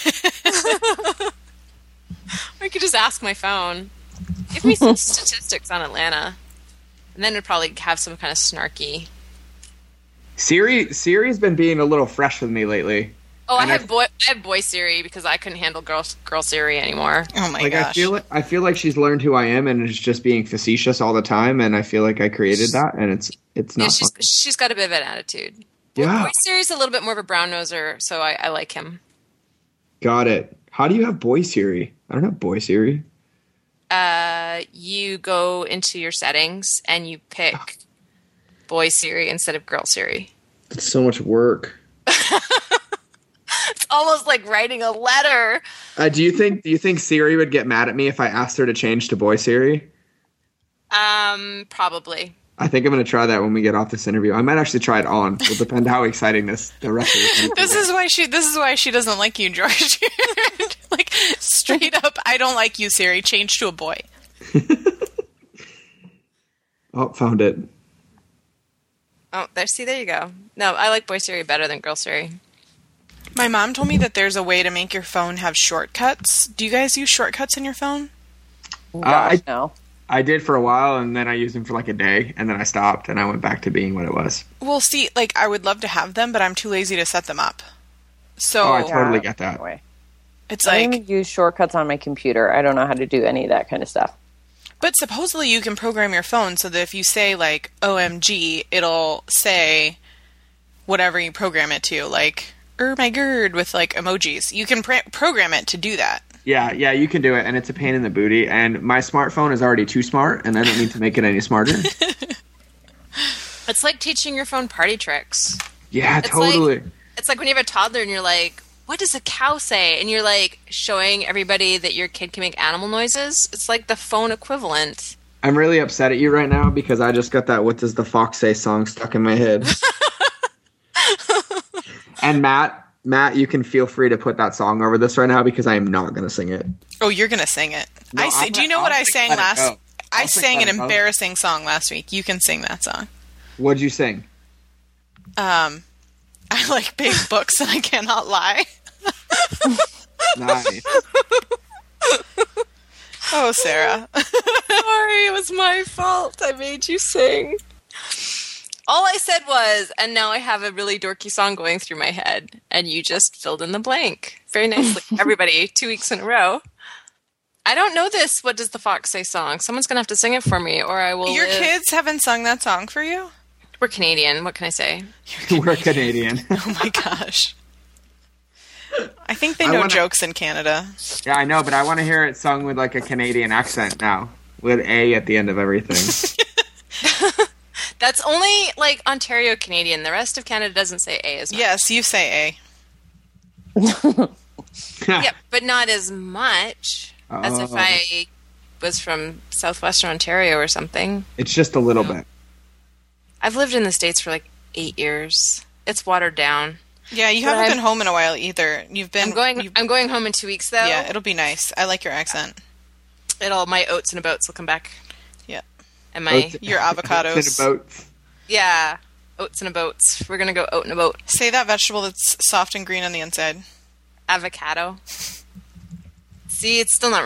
Or I could just ask my phone. Give me some statistics on Atlanta, and then it'd probably have some kind of snarky. Siri Siri's been being a little fresh with me lately. Oh, I And I- have boy. I have boy Siri because I couldn't handle girl girl Siri anymore. Oh my Like I gosh. feel like I feel like she's learned who I am and is just being facetious all the time, and I feel like I created that, and it's it's Yeah, not. she's fun. she's got a bit of an attitude. Yeah, Boy Siri's a little bit more of a brown noser, so I, I like him. got it. How do you have boy Siri? I don't have boy Siri. Uh, you go into your settings and you pick boy Siri instead of girl Siri. It's so much work. It's almost like writing a letter. Uh, do you think do you think Siri would get mad at me if I asked her to change to boy Siri? Um, probably. I think I'm going to try that when we get off this interview. I might actually try it on. It'll depend how exciting this the rest of this This is why she. This is why she doesn't like you, George. Like straight up, I don't like you, Siri. Change to a boy. Oh, found it. Oh, there. See, there you go. No, I like boy Siri better than girl Siri. My mom told me that there's a way to make your phone have shortcuts. Do you guys use shortcuts in your phone? Gosh, I- no. I did for a while, and then I used them for like a day, and then I stopped, and I went back to being what it was. Well, see, like I would love to have them, but I'm too lazy to set them up. So Oh, I totally get that. Anyway. it's I like, don't use shortcuts on my computer. I don't know how to do any of that kind of stuff. but supposedly you can program your phone so that if you say like O M G, it'll say whatever you program it to, like "er my gerd" with like emojis. You can pr- program it to do that. Yeah, yeah, you can do it, and it's a pain in the booty. And my smartphone is already too smart, and I don't need to make it any smarter. It's like teaching your phone party tricks. Yeah, It's totally. Like, it's like when you have a toddler and you're like, what does a cow say? And you're like showing everybody that your kid can make animal noises. It's like the phone equivalent. I'm really upset at you right now because I just got that "What Does the Fox Say" song stuck in my head. And Matt, Matt, you can feel free to put that song over this right now because I am not going to sing it. Oh, you're gonna sing it. No, I say, I'm do you not- know what I'll I sing sang Let It last? Go. I I'll sing sang Let an It Go. embarrassing song last week. You can sing that song. What'd you sing? Um, I like big books and I cannot lie. Nice. Oh, Sarah. Sorry, it was my fault. I made you sing. All I said was, and now I have a really dorky song going through my head, and you just filled in the blank. Very nicely, everybody, two weeks in a row. I don't know this What Does the Fox Say song. Someone's going to have to sing it for me, or I will Your live. kids haven't sung that song for you? We're Canadian. What can I say? We're Canadian. Oh my gosh. I think they I know wanna- jokes in Canada. Yeah, I know, but I want to hear it sung with like a Canadian accent now, with A at the end of everything. That's only like Ontario Canadian. The rest of Canada doesn't say A as much. Yes, you say A. Yeah, but not as much as if Oh. I was from southwestern Ontario or something. It's just a little bit. I've lived in the States for like eight years. It's watered down. Yeah, you But haven't I'm- been home in a while either. You've been I'm going. you've- I'm going home in two weeks, though. yeah, it'll be nice. I like your accent. It'll my oats and a boats will come back, Yeah. and my Oats- Your Oats avocados. in a boat. yeah, oats and a boats. We're gonna go oat and a boat. Say that vegetable that's soft and green on the inside. Avocado. See, it's still not right.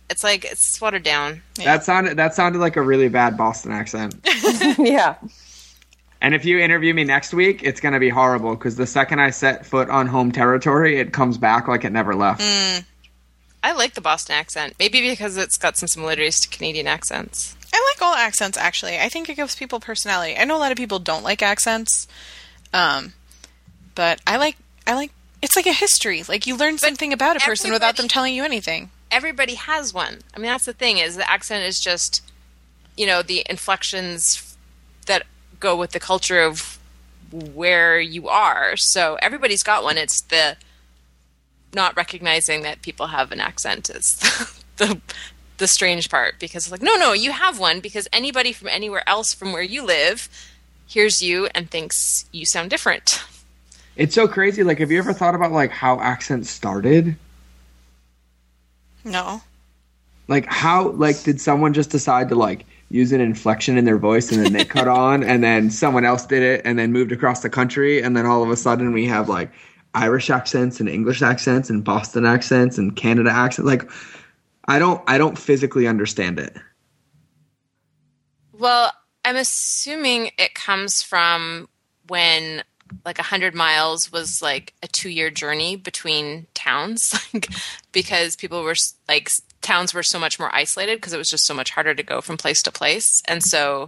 It's like it's watered down. Yeah. That sounded that sounded like a really bad Boston accent. Yeah. And if you interview me next week, it's going to be horrible because the second I set foot on home territory, it comes back like it never left. Mm. I like the Boston accent. Maybe because it's got some similarities to Canadian accents. I like all accents, actually. I think it gives people personality. I know a lot of people don't like accents, um, but I like, I like, it's like a history. Like, you learn something about a person without them telling you anything. Everybody has one. I mean, that's the thing, is the accent is just, you know, the inflections that go with the culture of where you are. So everybody's got one. It's the not recognizing that people have an accent is the the strange part, because it's like, no, no, you have one, because anybody from anywhere else from where you live hears you and thinks you sound different. It's so crazy. Like, have you ever thought about like how accents started? No. Like, how, like, did someone just decide to like use an inflection in their voice and then they cut on, and then someone else did it and then moved across the country, and then all of a sudden we have like Irish accents and English accents and Boston accents and Canada accents. Like, I don't, I don't physically understand it. Well, I'm assuming it comes from when like a hundred miles was like a two-year journey between towns, like, because people were like towns were so much more isolated because it was just so much harder to go from place to place, and so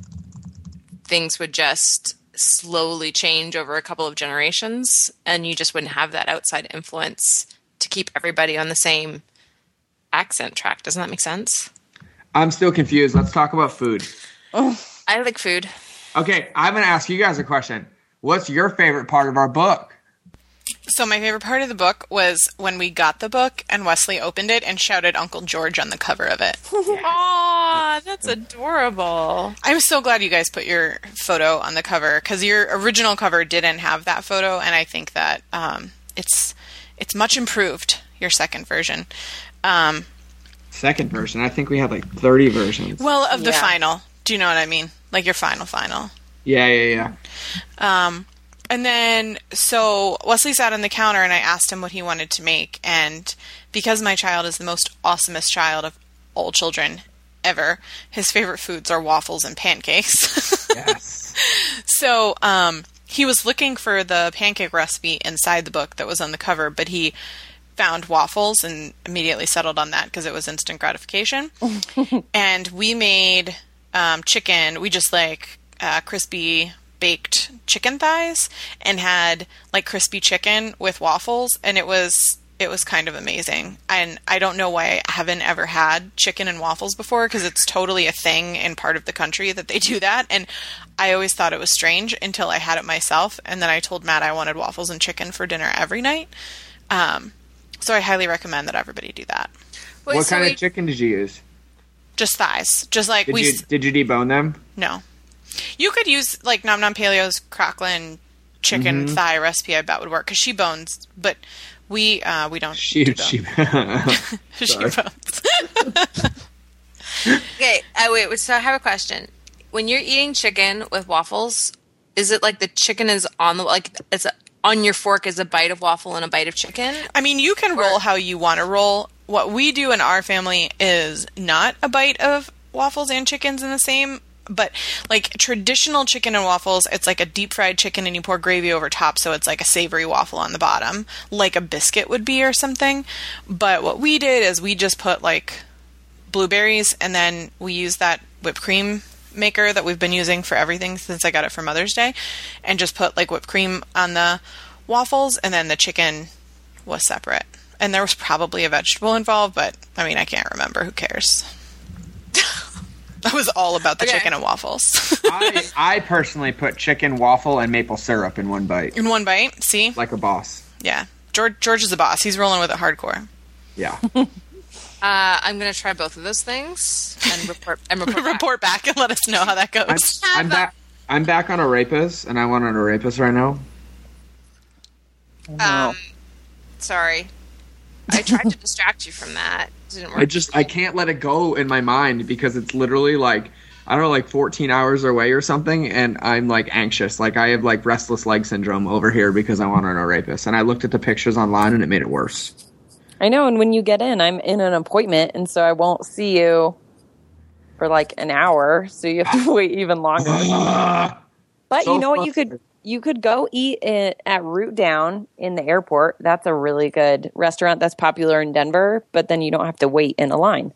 things would just slowly change over a couple of generations, and you just wouldn't have that outside influence to keep everybody on the same accent track. Doesn't that make sense? I'm still confused. Let's talk about food. I like food. Okay, I'm going to ask you guys a question. What's your favorite part of our book? So my favorite part of the book was when we got the book and Wesley opened it and shouted Uncle George on the cover of it. Aw, that's adorable. I'm so glad you guys put your photo on the cover, because your original cover didn't have that photo, and I think that um, it's it's much improved, your second version. Um, Second version? I think we had like thirty versions. well, of the Yeah. final. Do you know what I mean? Like your final final. Yeah, yeah, yeah. Um, and then, so Wesley sat on the counter and I asked him what he wanted to make. And because my child is the most awesomest child of all children ever, his favorite foods are waffles and pancakes. Yes. So um, he was looking for the pancake recipe inside the book that was on the cover, but he found waffles and immediately settled on that because it was instant gratification. And we made um, chicken. We just like uh, crispy baked chicken thighs and had like crispy chicken with waffles, and it was it was kind of amazing. And I don't know why I haven't ever had chicken and waffles before, because it's totally a thing in part of the country that they do that, and I always thought it was strange until I had it myself, and then I told Matt I wanted waffles and chicken for dinner every night. Um, so I highly recommend that everybody do that. Wait, What so kind we- of chicken did you use? Just thighs. Just like Did we... you, did you debone them? No. You could use, like, Nom Nom Paleo's cracklin' chicken Mm-hmm. thigh recipe, I bet would work, because she bones, but we uh, we don't She, do she, bone. She Sorry. bones. Okay, uh, wait, wait, so I have a question. When you're eating chicken with waffles, is it like the chicken is on the, like, it's on your fork is a bite of waffle and a bite of chicken? I mean, you can roll how you want to roll. What we do in our family is not a bite of waffles and chickens in the same, but like traditional chicken and waffles, it's like a deep fried chicken and you pour gravy over top, so it's like a savory waffle on the bottom, like a biscuit would be or something. But what we did is we just put like blueberries, and then we use that whipped cream maker that we've been using for everything since I got it for Mother's Day, and just put like whipped cream on the waffles, and then the chicken was separate. And there was probably a vegetable involved, but I mean, I can't remember. Who cares? That was all about the Okay. chicken and waffles. I, I personally put chicken, waffle, and maple syrup in one bite, In one bite, see? like a boss. Yeah. George George is the boss. He's rolling with it hardcore. Yeah. Uh, I'm going to try both of those things and report and report. back. Report back and let us know how that I'm, goes. I'm back. I'm back on arepas, and I want an arepas right now. Um, sorry. I tried to distract you from that. It didn't work. I just I can't let it go in my mind because it's literally like I don't know, like fourteen hours away or something, and I'm like anxious. Like I have like restless leg syndrome over here because I want an arepas, and I looked at the pictures online and it made it worse. I know, and when you get in, I'm in an appointment, and so I won't see you for like an hour, so you have to wait even longer. But So you know what? fun. You could you could go eat it at Root Down in the airport. That's a really good restaurant that's popular in Denver, but then you don't have to wait in a line.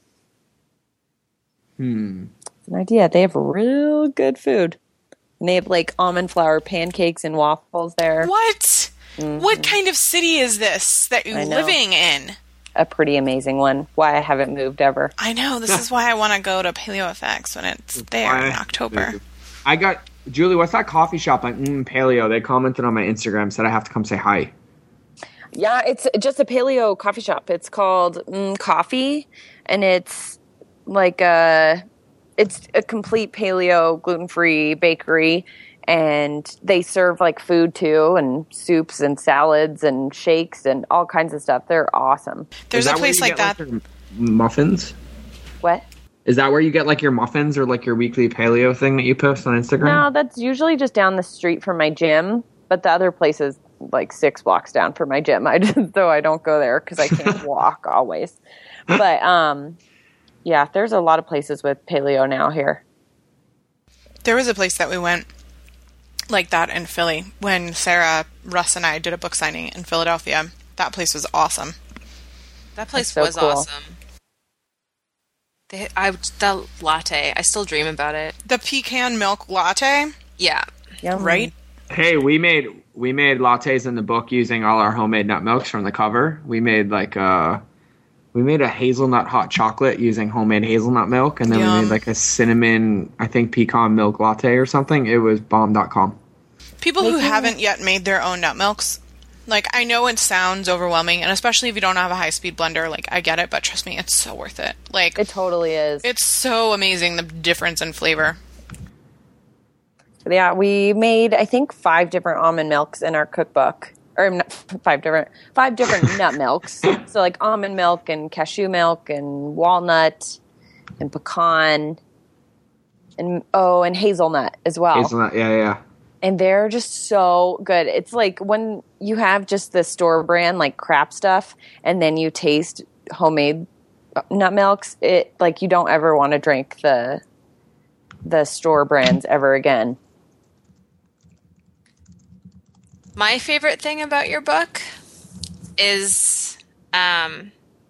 Hmm. It's an idea. They have real good food. And they have like almond flour pancakes and waffles there. What? Mm-hmm. What kind of city is this that you're I know. living in? A pretty amazing one. Why I haven't moved ever. I know. This is why I want to go to PaleoFX when it's there in October. I got Julie. What's that coffee shop like? Mm, Paleo. They commented on my Instagram, said I have to come say hi. Yeah, it's just a paleo coffee shop. It's called mm, Coffee, and it's like a it's a complete paleo gluten-free bakery, and they serve like food too, and soups and salads and shakes and all kinds of stuff. They're awesome. There's Is a that where place you like get, that. your muffins. What? Is that where you get like your muffins or like your weekly paleo thing that you post on Instagram? No, that's usually just down the street from my gym, but the other place is like six blocks down from my gym. I just, though I don't go there because I can't walk always. But um, yeah, there's a lot of places with paleo now here. There was a place that we went like that in Philly when Sarah, Russ, and I did a book signing in Philadelphia. That place was awesome. That place That's so was cool. awesome. They, I that latte. I still dream about it. The pecan milk latte, Yeah. Yum. right? Hey, we made we made lattes in the book using all our homemade nut milks from the cover. We made like a we made a hazelnut hot chocolate using homemade hazelnut milk, and then we Yum. made like a cinnamon, I think pecan milk latte or something. It was bomb dot com. People who Making- haven't yet made their own nut milks, like, I know it sounds overwhelming, and especially if you don't have a high-speed blender, like, I get it, but trust me, it's so worth it. Like, It totally is. it's so amazing, the difference in flavor. Yeah, we made I think five different almond milks in our cookbook, or not five different five different nut milks. So like almond milk and cashew milk and walnut and pecan and oh and hazelnut as well. Hazelnut, yeah, yeah. And they're just so good. It's like when you have just the store brand like crap stuff, and then you taste homemade nut milks. It like you don't ever want to drink the the store brands ever again. My favorite thing about your book is, um,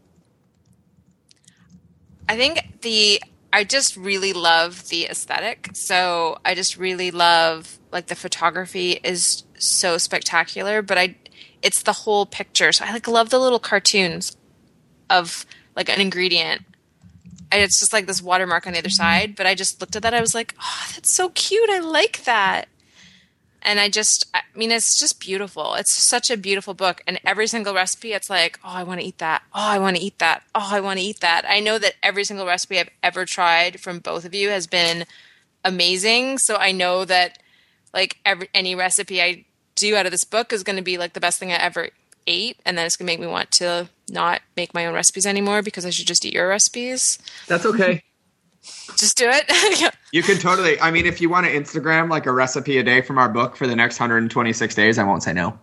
I think the, I just really love the aesthetic. So I just really love, like, the photography is so spectacular, but I, it's the whole picture. So I like love the little cartoons of like an ingredient. And it's just like this watermark on the other side. But I just looked at that. I was like, oh, that's so cute. I like that. And I just, I mean, it's just beautiful. It's such a beautiful book. And every single recipe, it's like, oh, I want to eat that. Oh, I want to eat that. Oh, I want to eat that. I know that every single recipe I've ever tried from both of you has been amazing. So I know that, like, every any recipe I do out of this book is going to be, like, the best thing I ever ate. And then it's going to make me want to not make my own recipes anymore because I should just eat your recipes. That's okay. Just do it. You can totally, I mean, if you want to Instagram like a recipe a day from our book for the next one hundred twenty-six days, I won't say no.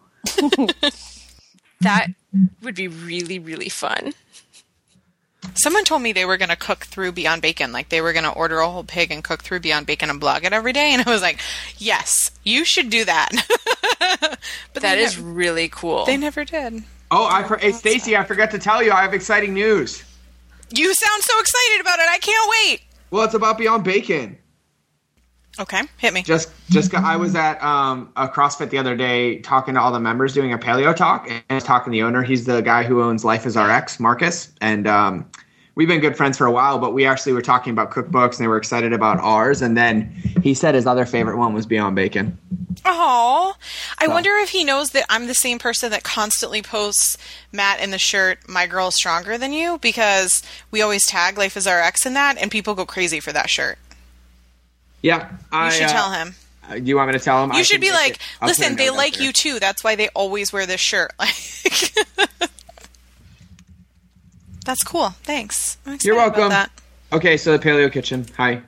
That would be really, really fun. Someone told me they were going to cook through Beyond Bacon. Like, they were going to order a whole pig and cook through Beyond Bacon and blog it every day. And I was like, yes, you should do that. But That they is never- really cool. They never did. Oh, I for- hey, Stacey, I forgot to tell you, I have exciting news. You sound so excited about it. I can't wait. Well, it's about Beyond Bacon. Okay, hit me. Just, just got, I was at um, a CrossFit the other day talking to all the members doing a paleo talk, and I was talking to the owner. He's the guy who owns Life is R X, Marcus, and um, we've been good friends for a while. But we actually were talking about cookbooks, and they were excited about ours. And then he said his other favorite one was Beyond Bacon. Oh, I So. wonder if he knows that I'm the same person that constantly posts Matt in the shirt, "My girl's stronger than you," because we always tag Life is R X in that, and people go crazy for that shirt. Yeah, You I, should uh, tell him. uh, Do you want me to tell him? You I should can be make like, it- I'll put a listen, they note out like there. you too. That's why they always wear this shirt. Like, that's cool. Thanks. I'm excited You're welcome. About that. Okay, so the Paleo Kitchen. Hi.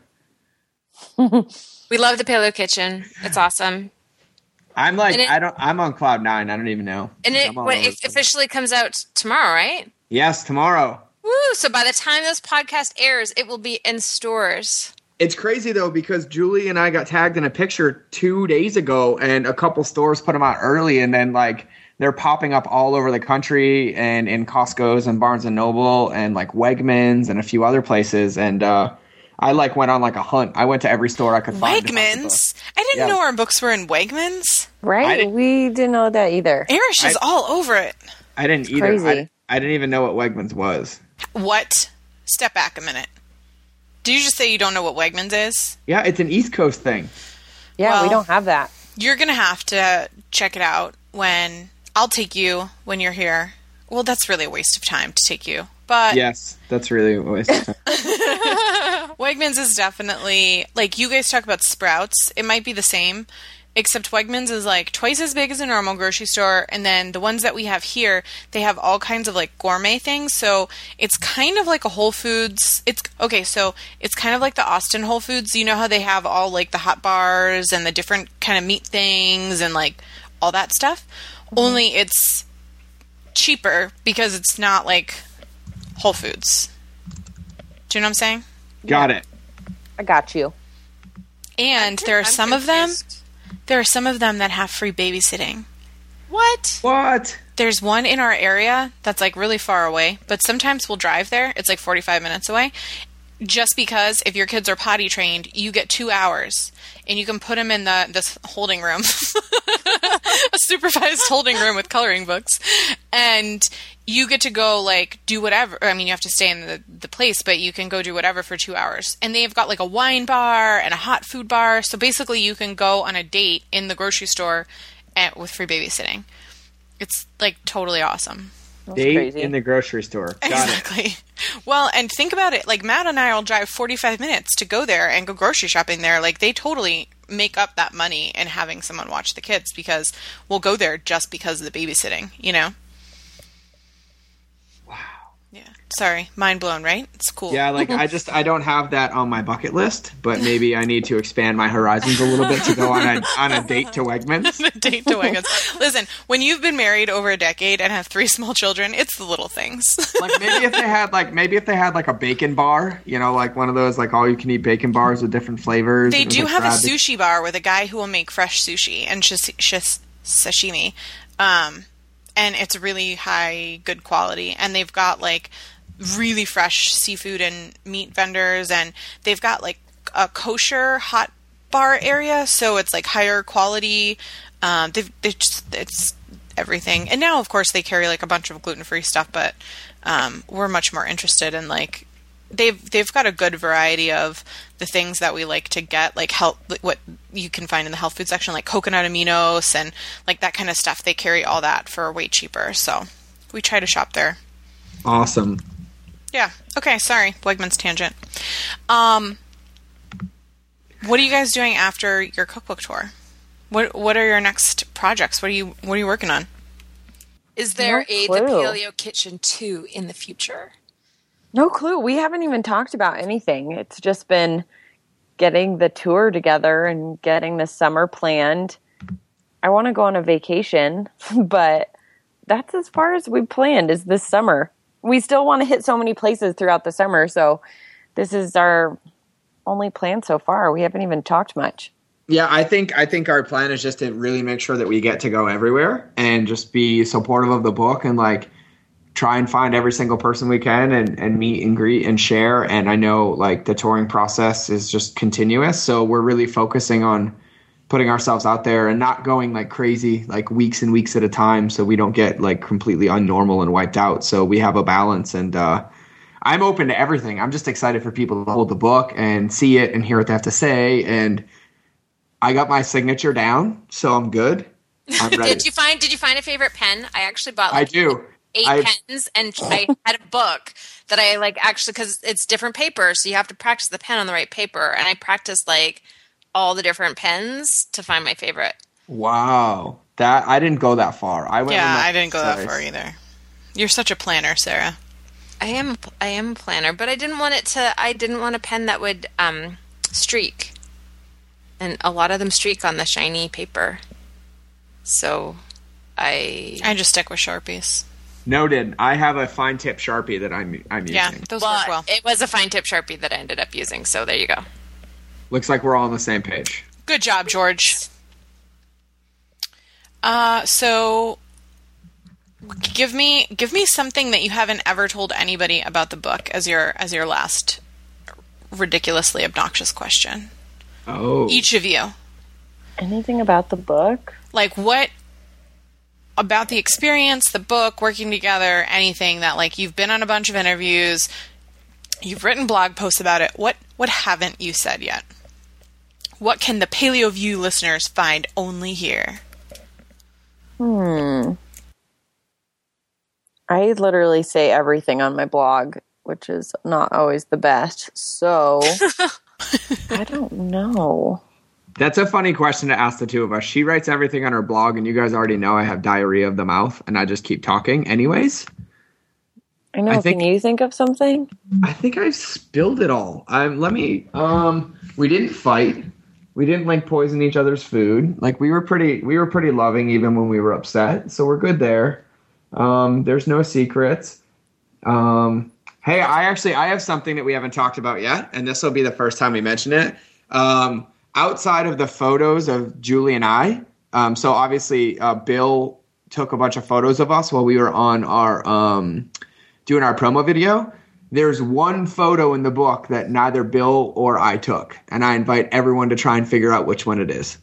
We love the Paleo Kitchen. It's awesome. I'm like, And it- I don't. I'm on cloud nine. I don't even know. And it, I'm all when over it the place. officially comes out tomorrow, right? Yes, tomorrow. Woo! So by the time this podcast airs, it will be in stores. It's crazy, though, because Julie and I got tagged in a picture two days ago, and a couple stores put them out early, and then, like, they're popping up all over the country and in Costco's and Barnes and Noble and, like, Wegmans and a few other places, and uh, I, like, went on, like, a hunt. I went to every store I could find. Wegmans? I didn't Yeah. know our books were in Wegmans. Right? didn't- We didn't know that either. Irish is I- all over it. I didn't either. crazy. I, I didn't even know what Wegmans was. What? Step back a minute. Did you just say you don't know what Wegmans is? Yeah, it's an East Coast thing. Yeah, Well- we don't have that. You're going to have to check it out when I'll take you when you're here. Well, that's really a waste of time to take you. But Yes, that's really a waste of time. Wegmans is definitely, like, you guys talk about Sprouts. It might be the same, except Wegmans is, like, twice as big as a normal grocery store. And then the ones that we have here, they have all kinds of, like, gourmet things. So it's kind of like a Whole Foods. It's, okay, so it's kind of like the Austin Whole Foods. You know how they have all, like, the hot bars and the different kind of meat things and, like, all that stuff? Only it's cheaper because it's not, like, Whole Foods. Do you know what I'm saying? Got it. I got you. And there are I'm some of them, confused. there are some of them that have free babysitting. What? What? There's one in our area that's like really far away, but sometimes we'll drive there. It's like forty-five minutes away. Just because if your kids are potty trained, you get two hours and you can put them in the this holding room, a supervised holding room with coloring books, and you get to go like do whatever. I mean, you have to stay in the, the place, but you can go do whatever for two hours. And they've got like a wine bar and a hot food bar. So basically you can go on a date in the grocery store at, with free babysitting. It's like totally awesome. That's Date crazy. in the grocery store. Got it. Exactly. Well, and think about it. Like, Matt and I will drive forty-five minutes to go there and go grocery shopping there. Like, they totally make up that money in having someone watch the kids because we'll go there just because of the babysitting, you know? Wow. Yeah. Sorry. Mind blown, right? It's cool. Yeah, like I just I don't have that on my bucket list, but maybe I need to expand my horizons a little bit to go on a on a date to Wegmans. Date to Wegmans. Listen, when you've been married over a decade and have three small children, it's the little things. Like maybe if they had like maybe if they had like a bacon bar, you know, like one of those like all you can eat bacon bars with different flavors. They and it was, do like, have a rabbit- sushi bar with a guy who will make fresh sushi and shish- shish- sashimi. Um, and it's really high, good quality. And they've got like really fresh seafood and meat vendors. And they've got like a kosher hot bar area. So it's like higher quality. Um, they've, they've just, it's everything. And now, of course, they carry like a bunch of gluten-free stuff, but um, we're much more interested in like, they've they've got a good variety of the things that we like to get, like health, what you can find in the health food section, like coconut aminos and like that kind of stuff. They carry all that for way cheaper, so we try to shop there. Awesome. Yeah. Okay. Sorry, Wegmans tangent. Um, what are you guys doing after your cookbook tour? What What are your next projects? What are you What are you working on? Is there No a clue. The Paleo Kitchen two in the future? No clue. We haven't even talked about anything. It's just been getting the tour together and getting the summer planned. I want to go on a vacation, but that's as far as we planned is this summer. We still want to hit so many places throughout the summer, so this is our only plan so far. We haven't even talked much. Yeah, I think I think our plan is just to really make sure that we get to go everywhere and just be supportive of the book and like try and find every single person we can and, and meet and greet and share. And I know like the touring process is just continuous. So we're really focusing on putting ourselves out there and not going like crazy, like weeks and weeks at a time. So we don't get like completely unnormal and wiped out. So we have a balance and, uh, I'm open to everything. I'm just excited for people to hold the book and see it and hear what they have to say. And I got my signature down, so I'm good. I'm ready. Did you find Did you find a favorite pen? I actually bought I like do. eight I- pens, and I had a book that I like actually because it's different paper, so you have to practice the pen on the right paper. And I practiced like all the different pens to find my favorite. Wow. That I didn't go that far. I went Yeah, with my I didn't go that size. far either. You're such a planner, Sarah. I am I am a planner, but I didn't want it to. I didn't want a pen that would um, streak, and a lot of them streak on the shiny paper. So, I I just stick with Sharpies. Noted. I have a fine tip Sharpie that I'm I'm Yeah, using. those Well, work well. it was a fine tip Sharpie that I ended up using, so there you go. Looks like we're all on the same page. Good job, George. Uh, so give me give me something that you haven't ever told anybody about the book as your as your last ridiculously obnoxious question. Oh. Each of you. Anything about the book? Like what about the experience, the book, working together, anything that like you've been on a bunch of interviews, you've written blog posts about it. What what haven't you said yet? What can the Paleo View listeners find only here? Hmm. I literally say everything on my blog, which is not always the best. So I don't know. That's a funny question to ask the two of us. She writes everything on her blog, and you guys already know I have diarrhea of the mouth, and I just keep talking anyways. I know. I think- Can you think of something? I think I spilled it all. Um, let me. Um, we didn't fight. We didn't like poison each other's food. Like we were pretty. We were pretty loving even when we were upset. So we're good there. Um, there's no secrets. Um, hey, I actually I have something that we haven't talked about yet, and this will be the first time we mention it. Um, outside of the photos of Julie and I, um, so obviously uh, Bill took a bunch of photos of us while we were on our um, doing our promo video. There's one photo in the book that neither Bill or I took, and I invite everyone to try and figure out which one it is.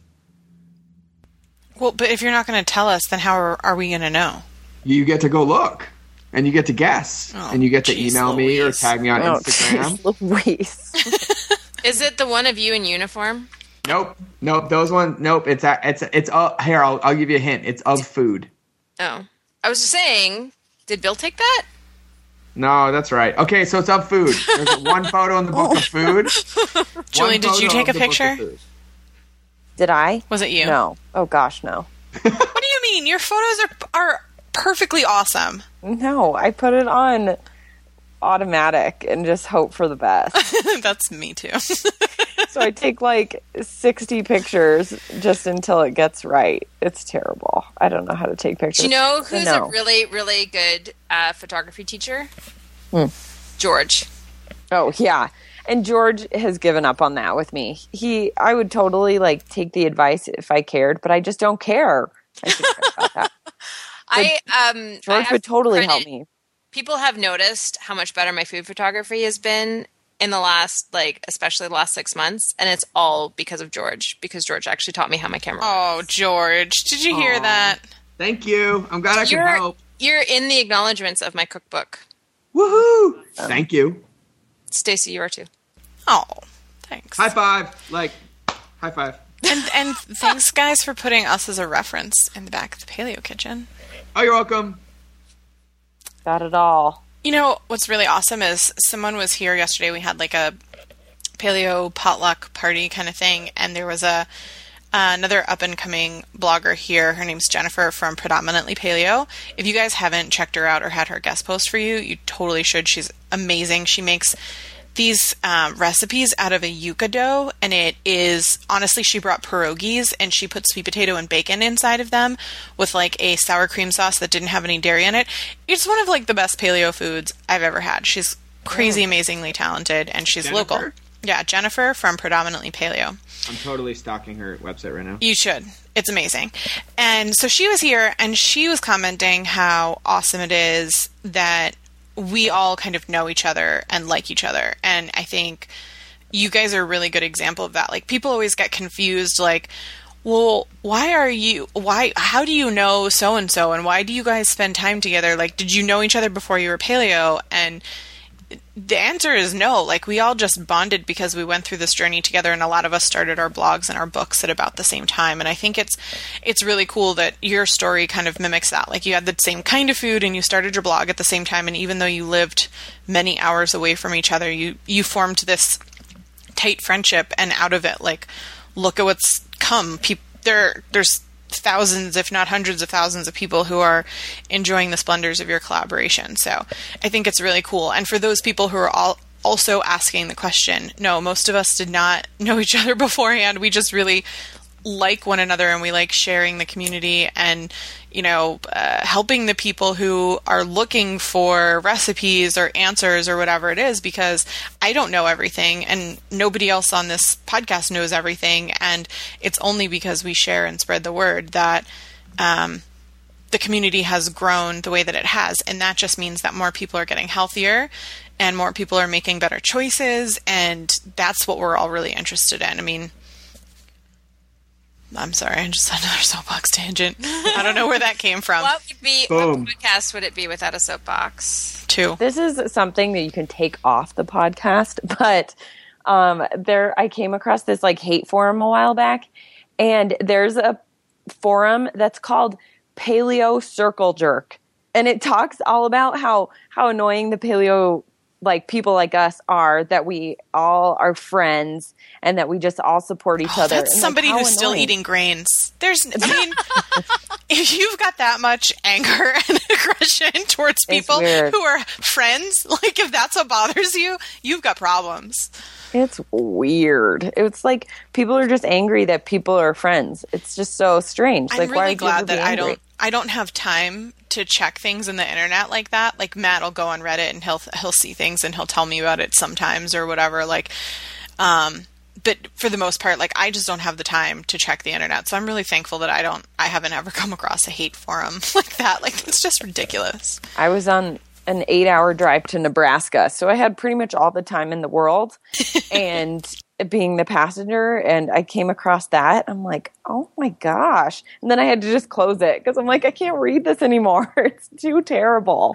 Well, but if you're not going to tell us, then how are, are we going to know? You get to go look, and you get to guess, Oh, and you get to geez email me or Louise. tag me on Oh, Instagram. geez, Louise. Is it the one of you in uniform? Nope, nope. Those ones. Nope. It's a, it's it's. Uh, here, I'll I'll give you a hint. It's of food. Oh. I was just saying, did Bill take that? No, that's right. Okay, so it's of food. There's one photo in the book of food. Julie, One did you photo take of a the book of picture? food. Did I? Was it you? No. Oh gosh, no. What do you mean? Your photos are are perfectly awesome. No, I put it on automatic and just hope for the best. That's me too. So I take like sixty pictures just until it gets right. It's terrible. I don't know how to take pictures. Do you know So who's no. a really, really good uh, photography teacher? Hmm. George. Oh yeah. And George has given up on that with me. He I would totally like take the advice if I cared, but I just don't care. I should care about that. I um I George have would totally credit- help me. People have noticed how much better my food photography has been in the last, like, especially the last six months, and it's all because of George, because George actually taught me how my camera works. Oh, George, did you hear Aw. that? Thank you. I'm glad I could You're, help. you're in the acknowledgments of my cookbook. Woohoo! Thank you. Stacey, you are too. Oh, thanks. High five. Like, high five. And and thanks, guys, for putting us as a reference in the back of the Paleo Kitchen. Oh, you're welcome. Got it all. You know, what's really awesome is someone was here yesterday. We had like a paleo potluck party kind of thing, and there was a uh, another up-and-coming blogger here. Her name's Jennifer from Predominantly Paleo. If you guys haven't checked her out or had her guest post for you, you totally should. She's amazing. She makes these um, recipes out of a yuca dough, and it is, honestly, she brought pierogies, and she put sweet potato and bacon inside of them with like a sour cream sauce that didn't have any dairy in it. It's one of like the best paleo foods I've ever had. She's crazy, amazingly talented, and she's Jennifer? local. Yeah, Jennifer from Predominantly Paleo. I'm totally stalking her website right now. You should. It's amazing. And so she was here, and she was commenting how awesome it is that we all kind of know each other and like each other. And I think you guys are a really good example of that. Like, people always get confused, like, well, why are you, why, how do you know so-and-so, and why do you guys spend time together? Like, did you know each other before you were paleo? And the answer is no. Like, we all just bonded because we went through this journey together, and a lot of us started our blogs and our books at about the same time. And I think it's it's really cool that your story kind of mimics that. Like, you had the same kind of food, and you started your blog at the same time, and even though you lived many hours away from each other, you you formed this tight friendship, and out of it, like, look at what's come. Pe- there there's thousands, if not hundreds of thousands of people who are enjoying the splendors of your collaboration. So I think it's really cool. And for those people who are all also asking the question, no, most of us did not know each other beforehand. We just really like one another and we like sharing the community and, you know, uh, helping the people who are looking for recipes or answers or whatever it is, because I don't know everything and nobody else on this podcast knows everything. And it's only because we share and spread the word that um, the community has grown the way that it has. And that just means that more people are getting healthier and more people are making better choices. And that's what we're all really interested in. I mean, I'm sorry, I just had another soapbox tangent. I don't know where that came from. What would be what podcast would it be without a soapbox? Two. This is something that you can take off the podcast, but um, there I came across this like hate forum a while back, and there's a forum that's called Paleo Circle Jerk, and it talks all about how how annoying the paleo like people like us are, that we all are friends and that we just all support each oh, other. That's and somebody like, who's annoying. still eating grains. There's, I mean, if you've got that much anger and aggression towards people who are friends, like if that's what bothers you, you've got problems. It's weird. It's like people are just angry that people are friends. It's just so strange. I'm like, really why glad that I don't. I don't have time to check things in the internet like that. Like Matt will go on Reddit and he'll he'll see things and he'll tell me about it sometimes or whatever. Like, um, but for the most part, like I just don't have the time to check the internet. So I'm really thankful that I don't. I haven't ever come across a hate forum like that. Like it's just ridiculous. I was on an eight-hour drive to Nebraska, so I had pretty much all the time in the world, and being the passenger, and I came across that. I'm like, oh my gosh. And then I had to just close it because I'm like, I can't read this anymore. It's too terrible.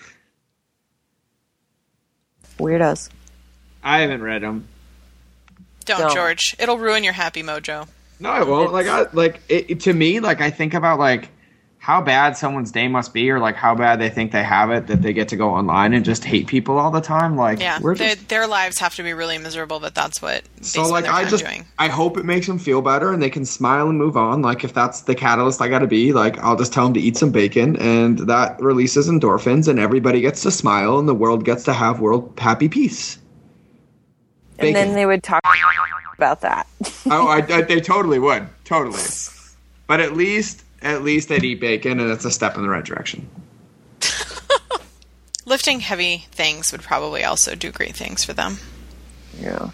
Weirdos. I haven't read them. Don't, Don't. George. It'll ruin your happy mojo. No, it won't. Like, I, like it, it- to me, like I think about like how bad someone's day must be, or like how bad they think they have it that they get to go online and just hate people all the time. Like, Yeah, we're their, just, their lives have to be really miserable, but that's what so basically like they're I kind just of doing. I hope it makes them feel better and they can smile and move on. Like if that's the catalyst I got to be, like I'll just tell them to eat some bacon and that releases endorphins and everybody gets to smile and the world gets to have world happy peace. And Bacon. then they would talk about that. Oh, I, I, they totally would, totally. But at least, at least they'd eat bacon, and it's a step in the right direction. Lifting heavy things would probably also do great things for them. Yeah.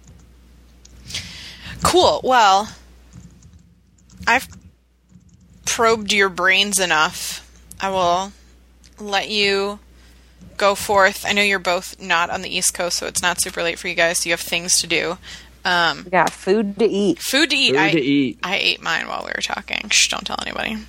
Cool. Well, I've probed your brains enough. I will let you go forth. I know you're both not on the East Coast, so it's not super late for you guys, so you have things to do. Um, We got food to eat. food to eat. Food I, to eat. I ate mine while we were talking. Shh, don't tell anybody.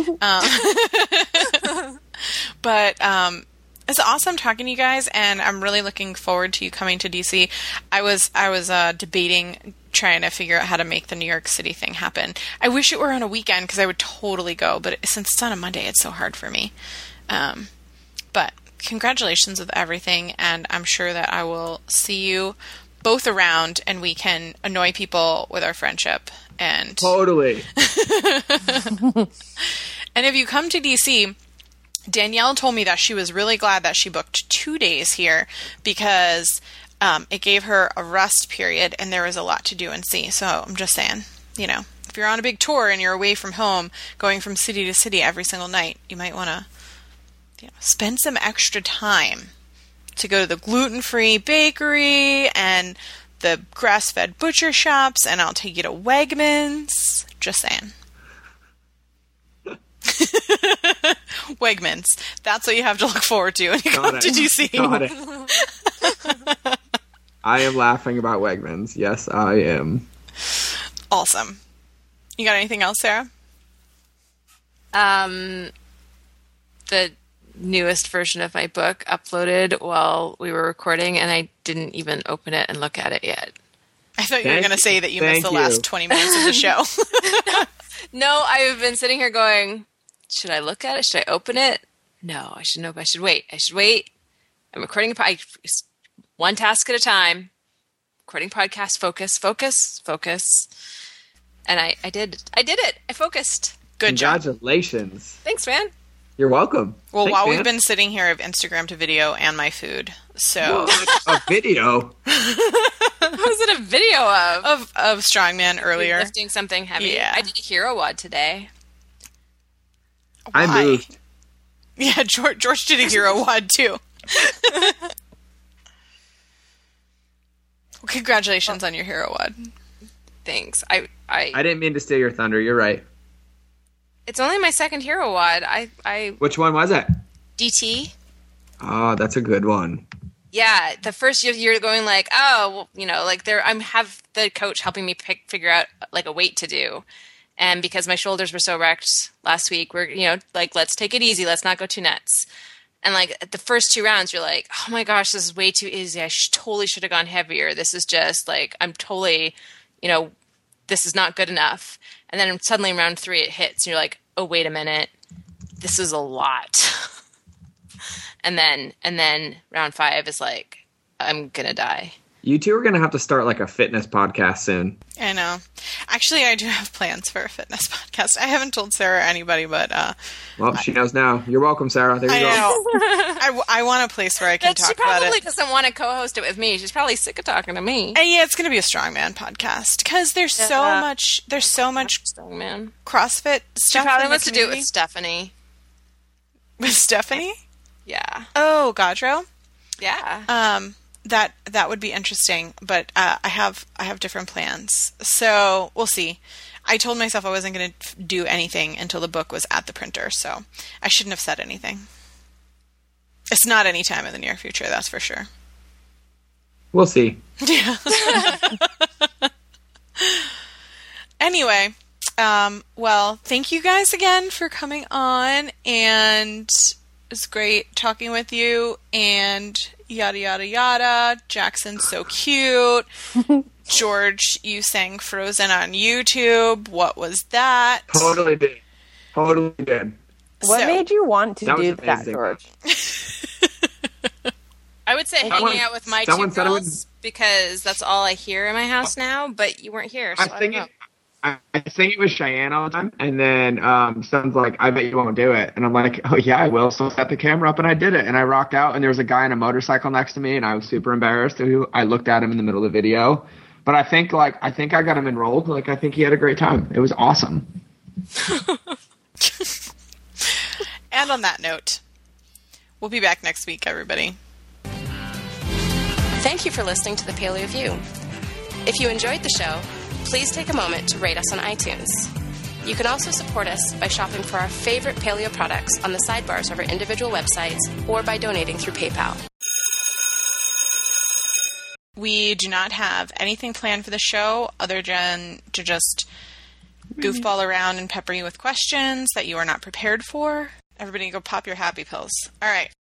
um, but um, it's awesome talking to you guys, and I'm really looking forward to you coming to D C. I was I was uh, debating trying to figure out how to make the New York City thing happen. I wish it were on a weekend because I would totally go, but since it's on a Monday, it's so hard for me. Um, but congratulations with everything, and I'm sure that I will see you both around and we can annoy people with our friendship. And Totally. and if you come to D C, Danielle told me that she was really glad that she booked two days here because um, it gave her a rest period and there was a lot to do and see. So I'm just saying, you know, if you're on a big tour and you're away from home, going from city to city every single night, you might want to, you know, spend some extra time to go to the gluten-free bakery and the grass-fed butcher shops, and I'll take you to Wegmans. Just saying. Wegmans. That's what you have to look forward to when you Got come it. to D C. Got it. I am laughing about Wegmans. Yes, I am. Awesome. You got anything else, Sarah? Um, the newest version of my book uploaded while we were recording, and I didn't even open it and look at it yet. I thought you were Thank- going to say that you missed thank the you. last twenty minutes of the show. No, I've been sitting here going, should I look at it? Should I open it? No, I should know. I should wait. I should wait. I'm recording a podcast, one task at a time. Recording podcast, focus, focus, focus. And I, I did. I did it. I focused. Good job. Congratulations. Thanks, man. You're welcome. Well, Thanks, while man. we've been sitting here, I've Instagram to video and my food. So a video. was it a video of? of of strongman earlier. Lifting something heavy. Yeah. I did a hero wad today. I Why? moved. Yeah, George, George did a hero wad too. Well, congratulations on your hero wad. Thanks. I, I, I didn't mean to steal your thunder. You're right. It's only my second hero wad. I, I Which one was it? D T. Oh, that's a good one. Yeah, the first year you're going like, oh, well, you know, like there, I'm have the coach helping me pick, figure out like a weight to do, and because my shoulders were so wrecked last week, we're you know like let's take it easy, let's not go too nuts, and like at the first two rounds, you're like, oh my gosh, this is way too easy. I sh- totally should have gone heavier. This is just like I'm totally, you know, this is not good enough. And then suddenly in round three, it hits, and you're like, oh wait a minute, this is a lot. And then, and then round five is like, I'm gonna die. You two are going to have to start like a fitness podcast soon. I know. Actually, I do have plans for a fitness podcast. I haven't told Sarah or anybody, but uh, Well, she knows now. You're welcome, Sarah. There you I go. know. I, w- I want a place where I can But she talk about probably it. doesn't want to co-host it with me. She's probably sick of talking to me. And yeah, it's going to be a strongman podcast because there's so Yeah. much. There's so much Strong man. CrossFit She stuff. probably in the wants to do it with community. Stephanie. with Stephanie. Yeah. Oh, Gaudreau. Yeah. Um, that that would be interesting, but uh, I have I have different plans, so we'll see. I told myself I wasn't going to do anything until the book was at the printer, so I shouldn't have said anything. It's not any time in the near future, that's for sure. We'll see. Yeah. Anyway, um, well, thank you guys again for coming on, and it's great talking with you, and yada, yada, yada. Jackson's so cute. George, you sang Frozen on YouTube. What was that? Totally did. Totally did. What So- made you want to That was do that, amazing. George? I would say Someone- hanging out with my someone two said it girls was- because that's all I hear in my house now, but you weren't here, so I I, don't think know. it, I, I sing it with Cheyenne all the time, and then um, someone's like, "I bet you won't do it," and I'm like, "Oh yeah, I will." So I set the camera up and I did it, and I rocked out, and there was a guy on a motorcycle next to me, and I was super embarrassed. Who I looked at him in the middle of the video, but I think like I think I got him enrolled. Like I think he had a great time. It was awesome. And on that note, we'll be back next week, everybody. Thank you for listening to the Paleo View. If you enjoyed the show, please take a moment to rate us on iTunes. You can also support us by shopping for our favorite paleo products on the sidebars of our individual websites or by donating through PayPal. We do not have anything planned for the show other than to just goofball around and pepper you with questions that you are not prepared for. Everybody go pop your happy pills. All right.